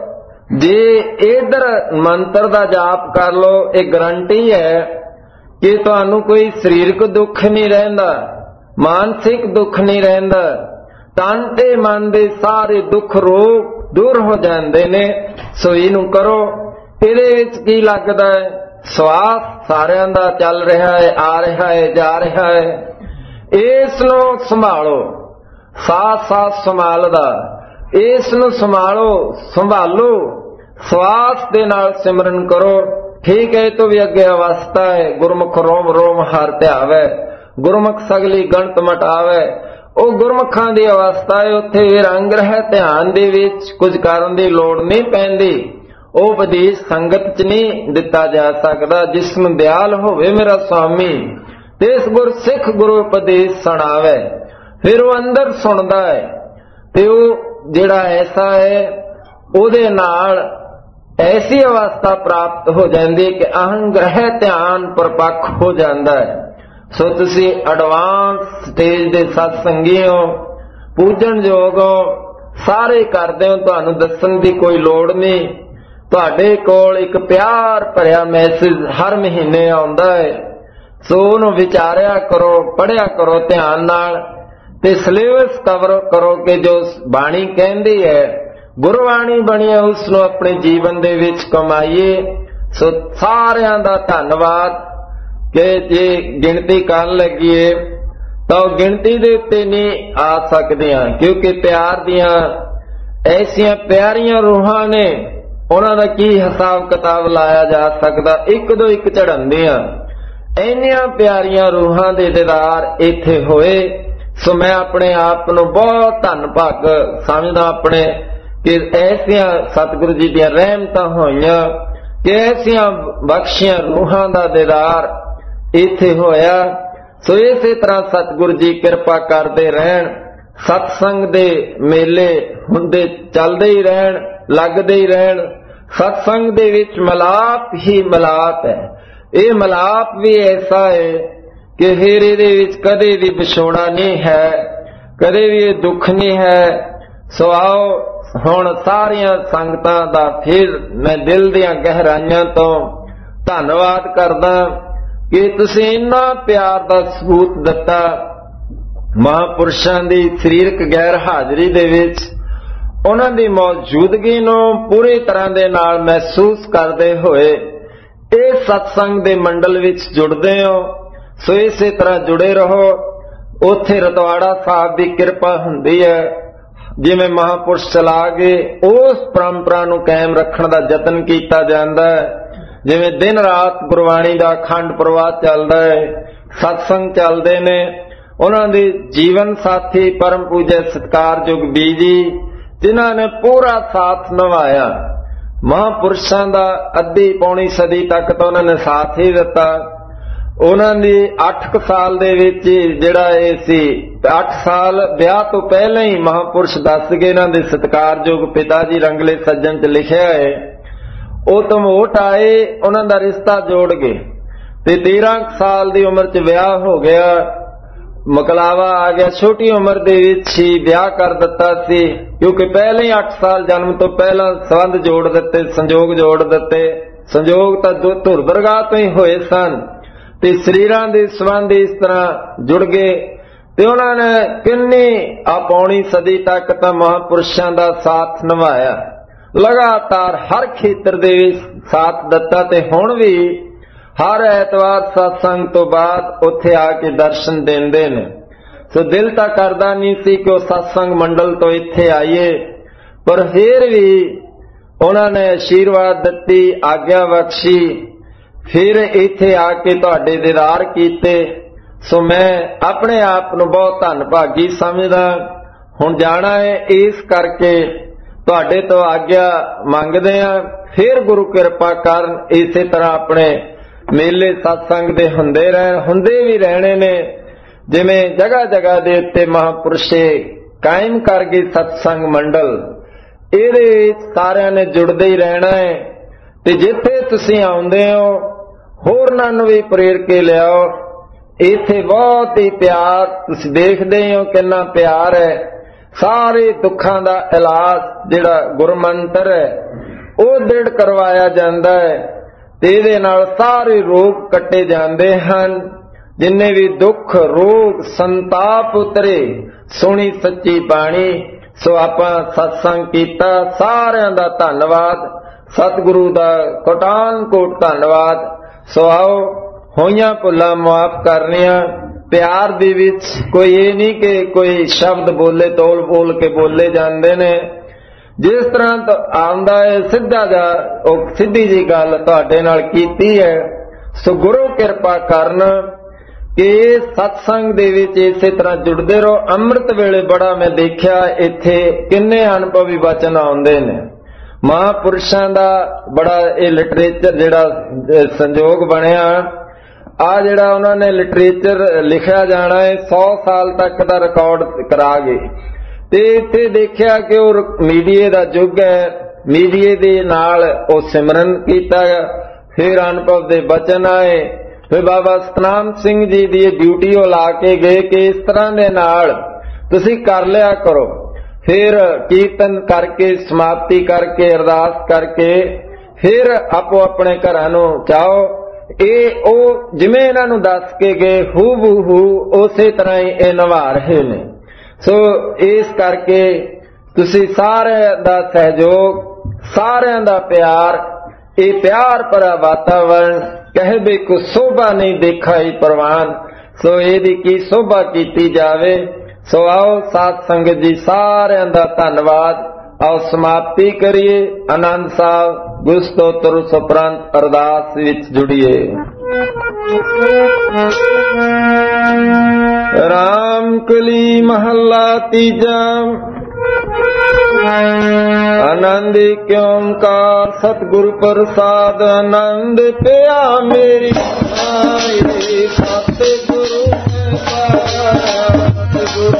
ਜੇ ਇਧਰ ਮੰਤਰ ਦਾ ਜਾਪ ਕਰ ਲਓ, ਇਹ ਗਰੰਟੀ ਹੈ ਕਿ ਤੁਹਾਨੂੰ ਕੋਈ ਸਰੀਰਕ ਦੁੱਖ ਨਹੀਂ ਰਹਿੰਦਾ, ਮਾਨਸਿਕ ਦੁੱਖ ਨਹੀਂ ਰਹਿੰਦਾ, ਤਨ ਤੇ ਮਨ ਦੇ ਸਾਰੇ ਦੁੱਖ ਰੋਗ ਦੂਰ ਹੋ ਜਾਂਦੇ ਨੇ। ਸੋ ਇਹਨੂੰ ਕਰੋ। ਇਹਦੇ ਵਿੱਚ ਕੀ ਲੱਗਦਾ ਹੈ, ਸਵਾਸ ਸਾਰਿਆਂ ਦਾ ਚੱਲ ਰਿਹਾ ਹੈ, ਆ ਰਿਹਾ ਹੈ, ਜਾ ਰਿਹਾ ਹੈ। ਇਸ ਨੂੰ ਸੰਭਾਲੋ, ਸਾਹ ਸਾਹ ਸੰਭਾਲਦਾ, ਇਸ ਨੂੰ ਸੰਭਾਲੋ। ਸਵਾਸ ਦੇ ਨਾਲ ਸਿਮਰਨ ਕਰੋ। ਠੀਕ ਹੈ, ਇਹ ਤੋਂ ਵੀ ਅੱਗੇ ਅਵਸਥਾ ਹੈ, ਗੁਰਮੁਖ ਰੋਮ ਰੋਮ ਹਰ ਧਿਆਵੈ, ਗੁਰਮੁਖ ਸਗਲੀ ਗਣਤ ਮਟਾਵੈ। ਉਹ ਗੁਰਮੁਖਾਂ ਦੀ ਅਵਸਥਾ ਹੈ, ਉੱਥੇ ਰੰਗ ਰਹਿ ਧਿਆਨ ਦੇ ਵਿੱਚ ਕੁਝ ਕਰਨ ਦੀ ਲੋੜ ਨਹੀਂ ਪੈਂਦੀ। ਉਹ ਉਪਦੇਸ਼ ਸੰਗਤ 'ਚ ਨਹੀਂ ਦਿੱਤਾ ਜਾ ਸਕਦਾ। ਜਿਸ ਨੂੰ ਦਿਆਲ ਹੋਵੇ ਮੇਰਾ ਸੁਆਮੀ, ਤਿਸ ਗੁਰ ਸਿੱਖ ਗੁਰੂ ਉਪਦੇਸ਼ ਸੁਣਾਵੇ। ਫਿਰ ਉਹ ਅੰਦਰ ਸੁਣਦਾ ਹੈ ਤੇ ਉਹ ਜਿਹੜਾ ਐਸਾ ਹੈ ਉਹਦੇ ਨਾਲ ਐਸੀ ਅਵਸਥਾ ਪ੍ਰਾਪਤ ਹੋ ਜਾਂਦੀ ਕਿ ਅਹੰਗ ਰਹਿ ਧਿਆਨ ਪਰਪੱਖ ਹੋ ਜਾਂਦਾ ਹੈ। ਸੋ ਤੁਸੀਂ ਐਡਵਾਂਸ ਸਟੇਜ ਦੇ ਸਤਸੰਗੀ ਹੋ, ਪੂਜਣਯੋਗ ਹੋ, ਸਾਰੇ ਕਰਦੇ ਹੋ, ਤੁਹਾਨੂੰ ਦੱਸਣ ਦੀ ਕੋਈ ਲੋੜ ਨਹੀਂ। ਤੁਹਾਡੇ ਕੋਲ ਇੱਕ ਪਿਆਰ ਭਰਿਆ ਮੈਸੇਜ ਹਰ ਮਹੀਨੇ ਆਉਂਦਾ ਹੈ। ਸੋ ਉਹਨੂੰ ਵਿਚਾਰਿਆ ਕਰੋ, ਪੜ੍ਹਿਆ ਕਰੋ ਧਿਆਨ ਨਾਲ ਤੇ ਸਿਲੇਬਸ ਕਵਰ ਕਰੋ ਕਿ ਜੋ ਬਾਣੀ ਕਹਿੰਦੀ ਹੈ, ਗੁਰਬਾਣੀ ਬਣੀ ਹੈ, ਉਸ ਨੂੰ ਆਪਣੇ ਜੀਵਨ ਦੇ ਵਿੱਚ ਕਮਾਈਏ। ਸੋ ਸਾਰਿਆਂ ਦਾ ਧੰਨਵਾਦ। ਕਿ ਜੇ ਗਿਣਤੀ ਕਰਨ ਲੱਗੀਏ ਤਾਂ ਉਹ ਗਿਣਤੀ ਦੇ ਉੱਤੇ ਨਹੀਂ ਆ ਸਕਦੀਆਂ, ਕਿਉਂਕਿ ਪਿਆਰ ਦੀਆਂ ਐਸੀਆਂ ਪਿਆਰੀਆਂ ਰੂਹਾਂ ਨੇ, ਉਹਨਾਂ ਦਾ ਕੀ ਹਿਸਾਬ ਕਿਤਾਬ ਲਾਇਆ ਜਾ ਸਕਦਾ। ਇੱਕ ਦੋ ਇੱਕ ਚੜ੍ਹਾਉਂਦੀਆਂ ਇੰਨੀਆਂ ਪਿਆਰੀਆਂ ਰੂਹਾਂ ਦੇ ਦੀਦਾਰ ਇੱਥੇ ਹੋਏ। ਸੋ ਮੈਂ ਆਪਣੇ ਆਪ ਨੂੰ ਬਹੁਤ ਧੰਨ ਭਾਗ ਸਮਝਦਾ ਆਪਣੇ ਕਿ ਐਸੀਆਂ ਸਤਿਗੁਰੂ ਜੀ ਦੀਆਂ ਰਹਿਮਤਾਂ ਹੋਈਆਂ ਕਿ ਐਸੀਆਂ ਬਖਸ਼ੀਆਂ ਰੂਹਾਂ ਦਾ ਦੀਦਾਰ ਇੱਥੇ ਹੋਇਆ। ਸੋ ਇਸੇ ਤਰ੍ਹਾਂ ਸਤਿਗੁਰੂ ਜੀ ਕਿਰਪਾ ਕਰਦੇ ਰਹਿਣ, ਸਤਸੰਗ ਦੇ ਮੇਲੇ ਹੁੰਦੇ ਚੱਲਦੇ ਹੀ ਰਹਿਣ, ਲੱਗਦੇ ਹੀ ਰਹਿਣ। सत्संग दे विच मिलाप ही मिलाप है। ये मिलाप भी ऐसा है कि फिर इहदे विच कदे भी विछोड़ा नहीं है, कदे भी दुख नहीं है। सो आओ हुण सारियां संगतां दा फिर मैं दिल दियां गहराइयां तो धन्नवाद करदा कि तुसीं इन्ना प्यार दा सबूत दिता। महापुरुषां दी सरीरक गैर हाਜ਼ਰੀ ਦੇ ਵਿੱਚ ਉਹਨਾਂ ਦੀ ਮੌਜੂਦਗੀ ਨੂੰ ਪੂਰੀ ਤਰ੍ਹਾਂ ਦੇ ਨਾਲ ਮਹਿਸੂਸ ਕਰਦੇ ਹੋਏ ਇਹ ਸਤਸੰਗ ਦੇ ਮੰਡਲ ਵਿੱਚ ਜੁੜਦੇ ਹੋ। ਸੋ ਇਸੇ ਤਰ੍ਹਾਂ ਜੁੜੇ ਰਹੋ। ਉੱਥੇ ਰਤਵਾੜਾ ਸਾਹਿਬ ਦੀ ਕਿਰਪਾ ਹੁੰਦੀ ਹੈ। ਜਿਵੇਂ ਮਹਾਂਪੁਰਸ਼ ਚਲਾ ਗਏ ਉਸ ਪਰੰਪਰਾ ਨੂੰ ਕਾਇਮ ਰੱਖਣ ਦਾ ਯਤਨ ਕੀਤਾ ਜਾਂਦਾ ਹੈ। ਜਿਵੇਂ ਦਿਨ ਰਾਤ ਗੁਰਬਾਣੀ ਦਾ ਅਖੰਡ ਪ੍ਰਵਾਹ ਚੱਲਦਾ ਹੈ, ਸਤਸੰਗ ਚੱਲਦੇ ਨੇ। ਉਹਨਾਂ ਦੇ ਜੀਵਨ ਸਾਥੀ ਪਰਮ ਪੂਜੈ ਸਤਿਕਾਰਯੋਗ ਬੀਜੀ ਜਿਨ੍ਹਾਂ ਨੇ ਪੂਰਾ ਸਾਥ ਨਿਭਾਇਆ। ਮਹਾਂਪੁਰਸ਼ਾਂ ਦਾ ਅੱਧੀ ਪੌਣੀ ਸਦੀ ਤੱਕ ਤਾਂ ਉਹਨਾਂ ਨੇ ਸਾਥ ਹੀ ਦਿੱਤਾ। ਉਹਨਾਂ ਦੀ 8 ਸਾਲ ਦੇ ਵਿੱਚ ਜਿਹੜਾ ਇਹ ਸੀ, 8 ਸਾਲ ਵਿਆਹ ਤੋਂ ਪਹਿਲਾਂ ਹੀ ਮਹਾਂਪੁਰਸ਼ ਦੱਸ ਗਏ। ਇਹਨਾਂ ਦੇ ਸਤਿਕਾਰਯੋਗ ਪਿਤਾ ਜੀ ਰੰਗਲੇ ਸੱਜਣ 'ਚ ਲਿਖਿਆ ਹੈ, ਉਹ ਤਮੋਟ ਆਏ, ਉਹਨਾਂ ਦਾ ਰਿਸ਼ਤਾ ਜੋੜ ਗਏ ਤੇ 13 ਸਾਲ ਦੀ ਉਮਰ 'ਚ ਵਿਆਹ ਹੋ ਗਿਆ। ਮਕਲਾਵਾ ਆ ਗਿਆ। ਛੋਟੀ ਉਮਰ ਦੇ ਵਿੱਚ ਹੀ ਵਿਆਹ ਕਰ ਦਿੱਤਾ ਸੀ, ਕਿਉਂਕਿ ਪਹਿਲੇ ਹੀ 8 ਸਾਲ ਜਨਮ ਤੋਂ ਪਹਿਲਾਂ ਸੰਬੰਧ ਜੋੜ ਦਿੱਤੇ, ਸੰਜੋਗ ਜੋੜ ਦਿੱਤੇ। ਸੰਜੋਗ ਤਾਂ ਧੁਰ ਦਰਗਾਹ ਤੋਂ ਹੀ ਹੋਏ ਸਨ ਤੇ ਸਰੀਰਾਂ ਦੇ ਸੰਬੰਧ ਇਸ ਤਰ੍ਹਾਂ ਜੁੜ ਗਏ ਤੇ ਉਹਨਾਂ ਨੇ ਕਿੰਨੀ ਪੌਣੀ ਸਦੀ ਤੱਕ ਤਾਂ ਮਹਾਂਪੁਰਸ਼ਾਂ ਦਾ ਸਾਥ ਨਿਭਾਇਆ। ਲਗਾਤਾਰ ਹਰ ਖੇਤਰ ਦੇ ਵਿੱਚ ਸਾਥ ਦਿੱਤਾ ਤੇ ਹੁਣ ਵੀ ਹਰ ਐਤਵਾਰ ਸਤਸੰਗ ਤੋਂ ਬਾਅਦ ਉੱਥੇ ਆ ਕੇ ਦਰਸ਼ਨ ਦਿੰਦੇ ਨੇ। ਸੋ ਦਿਲ ਤਾਂ ਕਰਦਾ ਨਹੀਂ ਸੀ ਕਿ ਉਹ ਸਤਸੰਗ ਮੰਡਲ ਤੋਂ ਇੱਥੇ ਆਈਏ, ਪਰ ਫਿਰ ਵੀ ਉਹਨਾਂ ਨੇ ਆਸ਼ੀਰਵਾਦ ਦਿੱਤੀ, ਆਗਿਆ ਬਖਸ਼ੀ, ਫਿਰ ਇੱਥੇ ਆ ਕੇ ਤੁਹਾਡੇ ਦੀਦਾਰ ਕੀਤੇ। ਸੋ ਮੈਂ ਆਪਣੇ ਆਪ ਨੂੰ ਬਹੁਤ ਧੰਨਭਾਗੀ ਸਮਝਦਾ। ਹੁਣ ਜਾਣਾ ਹੈ, ਇਸ ਕਰਕੇ ਤੁਹਾਡੇ ਤੋਂ ਆਗਿਆ ਮੰਗਦੇ ਹਾਂ। ਫਿਰ ਗੁਰੂ ਕਿਰਪਾ ਕਰਨ ਇਸੇ ਤਰ੍ਹਾਂ ਆਪਣੇ ਮੇਲੇ ਸਤਸੰਗ ਦੇ ਹੁੰਦੇ ਵੀ ਰਹਿਣੇ ਨੇ। ਜਿਵੇਂ ਜਗ੍ਹਾ ਜਗ੍ਹਾ ਦੇ ਉੱਤੇ ਮਹਾਂਪੁਰਸ਼ੇ ਕਾਇਮ ਕਰ ਗਏ ਸਤਸੰਗ ਮੰਡਲ, ਇਹਦੇ ਵਿੱਚ ਸਾਰਿਆਂ ਨੇ ਜੁੜਦੇ ਹੀ ਰਹਿਣਾ ਹੈ। ਤੇ ਜਿੱਥੇ ਤੁਸੀਂ ਆਉਂਦੇ ਹੋ ਹੋਰਨਾਂ ਨੂੰ ਵੀ ਪ੍ਰੇਰ ਕੇ ਲਿਆਓ। ਇੱਥੇ ਬਹੁਤ ਹੀ ਪਿਆਰ, ਤੁਸੀਂ ਦੇਖਦੇ ਹੋ ਕਿੰਨਾ ਪਿਆਰ ਹੈ। ਸਾਰੇ ਦੁੱਖਾਂ ਦਾ ਇਲਾਜ ਜਿਹੜਾ ਗੁਰਮੰਤਰ ਹੈ ਉਹ ਦ੍ਰਿੜ ਕਰਵਾਇਆ ਜਾਂਦਾ ਹੈ ਤੇ ਇਹਦੇ ਨਾਲ ਸਾਰੇ ਰੋਗ ਕੱਟੇ ਜਾਂਦੇ ਹਨ। ਜਿੰਨੇ ਵੀ ਦੁੱਖ ਰੋਗ ਸੰਤਾਪ ਉਤਰੇ ਸੁਣੀ ਸੱਚੀ ਬਾਣੀ। ਸੋ ਆਪਾਂ ਸਤਸੰਗ ਕੀਤਾ, ਸਾਰਿਆਂ ਦਾ ਧੰਨਵਾਦ, ਸਤਿਗੁਰੂ ਦਾ ਕੋਟਾਨ ਕੋਟ ਧੰਨਵਾਦ। ਸੋ ਆਓ ਹੋਈਆਂ ਭੁੱਲਾਂ ਮੁਆਫ ਕਰਨੀਆਂ। ਪਿਆਰ ਦੇ ਵਿੱਚ ਕੋਈ ਇਹ ਨਹੀਂ ਕਿ ਕੋਈ ਸ਼ਬਦ ਬੋਲੇ ਤੋਲ ਬੋਲ ਕੇ ਬੋਲੇ ਜਾਂਦੇ ਨੇ। ਜਿਸ ਤਰ੍ਹਾਂ ਆਉਂਦਾ ਹੈ ਸਿੱਧਾ ਜਾ ਉਹ ਸਿੱਧੀ ਜੀ ਗੱਲ ਤੁਹਾਡੇ ਨਾਲ ਕੀਤੀ ਹੈ। ਸੋ ਗੁਰੂ ਕਿਰਪਾ ਕਰਨ ਕਿ ਸਤਸੰਗ ਦੇ ਵਿੱਚ ਇਸੇ ਤਰ੍ਹਾਂ ਜੁੜਦੇ ਰਹੋ। ਅੰਮ੍ਰਿਤ ਵੇਲੇ ਬੜਾ ਮੈਂ ਦੇਖਿਆ ਇੱਥੇ ਕਿੰਨੇ ਅਨੁਭਵੀ ਵਚਨ ਆਉਂਦੇ ਨੇ। ਮਹਾਂਪੁਰਸ਼ਾਂ ਦਾ ਬੜਾ ਇਹ ਲਿਟਰੇਚਰ ਜਿਹੜਾ ਸੰਜੋਗ ਬਣਿਆ, ਆ ਜਿਹੜਾ ਉਹਨਾਂ ਨੇ ਲਿਟਰੇਚਰ ਲਿਖਿਆ ਜਾਣਾ ਹੈ 100 ਸਾਲ ਤੱਕ ਦਾ ਰਿਕਾਰਡ ਕਰਾ ਗਏ। ਤੇ ਇੱਥੇ ਦੇਖਿਆ ਕਿ ਉਹ ਮੀਡੀਏ ਦਾ ਯੁੱਗ ਹੈ, ਮੀਡੀਏ ਦੇ ਨਾਲ ਉਹ ਸਿਮਰਨ ਕੀਤਾ। ਫਿਰ ਅਨੁਭਵ ਦੇ ਬਚਨ ਆਏ। ਫਿਰ ਬਾਬਾ ਸਤਨਾਮ ਸਿੰਘ ਜੀ ਦੀ ਡਿਊਟੀ ਉਹ ਲਾ ਕੇ ਗਏ ਕਿ ਇਸ ਤਰ੍ਹਾਂ ਦੇ ਨਾਲ ਤੁਸੀਂ ਕਰ ਲਿਆ ਕਰੋ। ਫਿਰ ਕੀਰਤਨ ਕਰਕੇ ਸਮਾਪਤੀ ਕਰਕੇ ਅਰਦਾਸ ਕਰਕੇ ਫਿਰ ਆਪੋ ਆਪਣੇ ਘਰਾਂ ਨੂੰ ਜਾਓ। ਇਹ ਉਹ ਜਿਵੇਂ ਇਹਨਾਂ ਨੂੰ ਦੱਸ ਕੇ ਗਏ ਹੂ ਬੂ ਹੂ ਉਸੇ ਤਰ੍ਹਾਂ ਹੀ ਇਹ ਨਿਭਾ ਰਹੇ ਨੇ। ਸੋ ਇਸ ਕਰਕੇ ਤੁਸੀਂ ਸਾਰਿਆਂ ਦਾ ਸਹਿਯੋਗ, ਸਾਰਿਆਂ ਦਾ ਪਿਆਰ, ਇਹ ਪਿਆਰ ਭਰਾ ਵਾਤਾਵਰਨ ਕਹਿਬੇ ਕੋ ਸੋਭਾ ਨਹੀਂ ਦੇਖਾਈ ਪ੍ਰਵਾਨ। ਸੋ ਇਹਦੀ ਕੀ ਸੋਭਾ ਕੀਤੀ ਜਾਵੇ। ਸੋ ਆਓ ਸਾਧ ਸੰਗਤ ਜੀ, ਸਾਰਿਆਂ ਦਾ ਧੰਨਵਾਦ। ਆਓ ਸਮਾਪਤੀ ਕਰੀਏ। ਆਨੰਦ ਸਾਹਿਬ ਗੁਰਸਤੋਤਰ ਉਪਰੰਤ ਅਰਦਾਸ ਵਿੱਚ ਜੁੜੀਏ। ਰਾਮ ਕਲੀ ਮਹੱਲਾ ਤੀਜਾ। ਆਨੰਦ ਏਕ ਓੰਕਾਰ ਸਤਿਗੁਰ ਪ੍ਰਸਾਦ। ਆਨੰਦ ਪਿਆ ਮੇਰੀ ਆਏ ਸਤਿਗੁਰੂ ਸਤਿਗੁਰ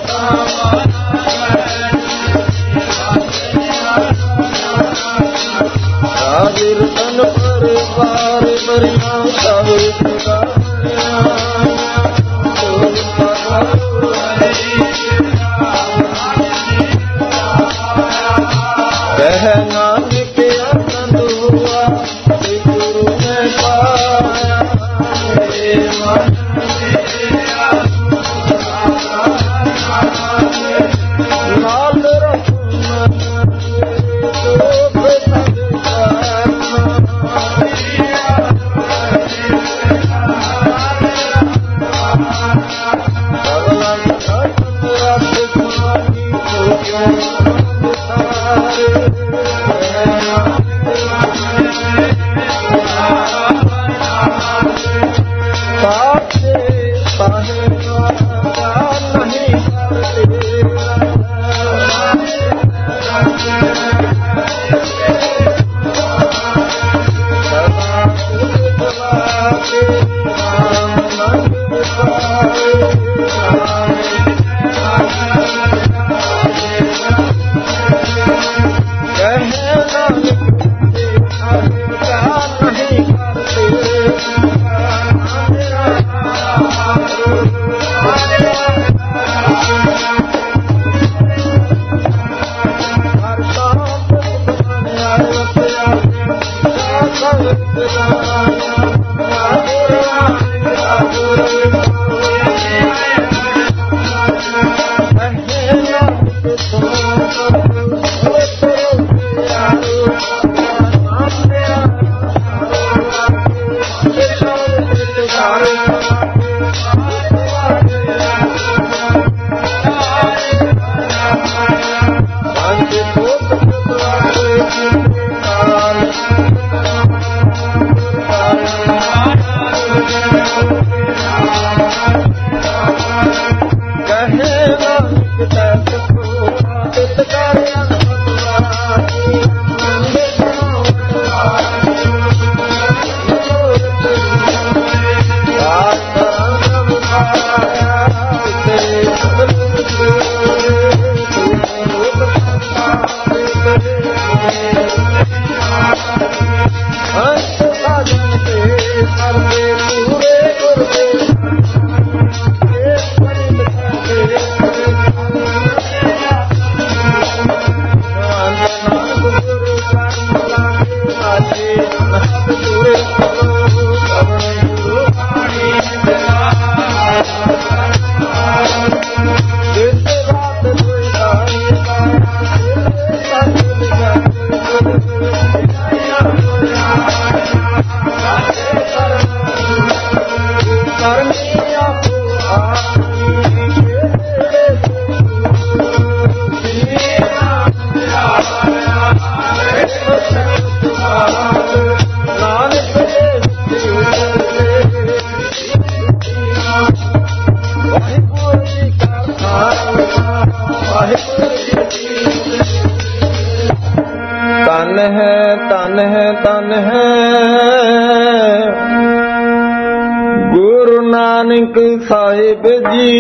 ਗੁਰੂ ਨਾਨਕ ਸਾਹਿਬ ਜੀ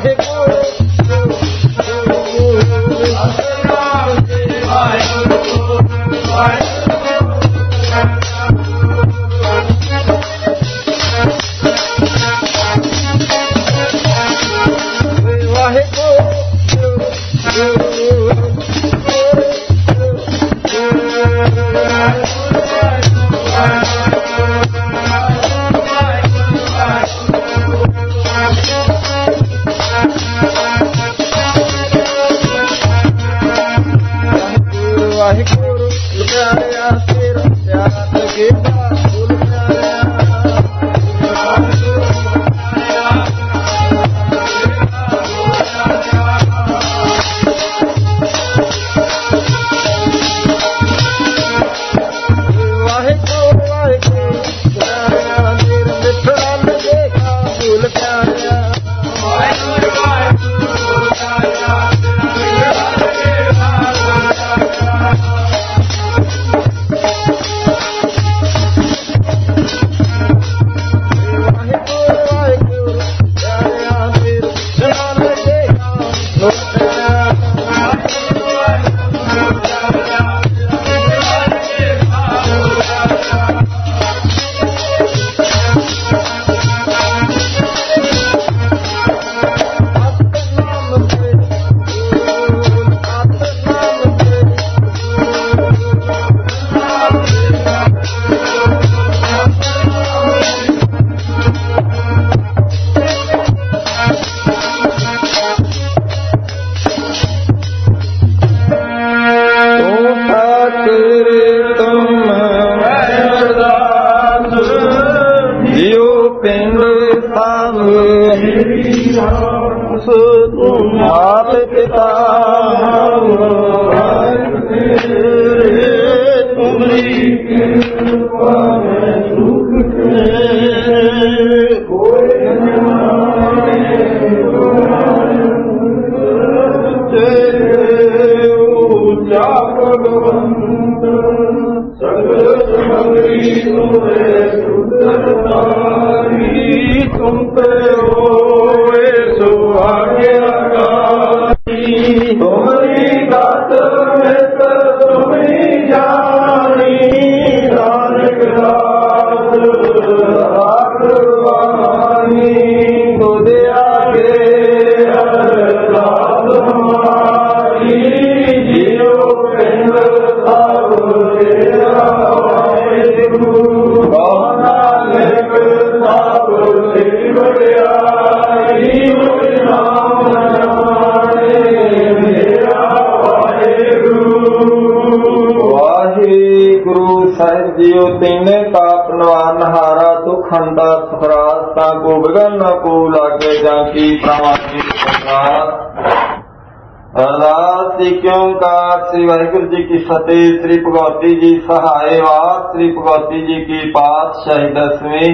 श्री वाहिगुरु जी की फतेह। श्री भगवती जी सहाय वार। श्री भगवती जी की पातशाही 10वीं।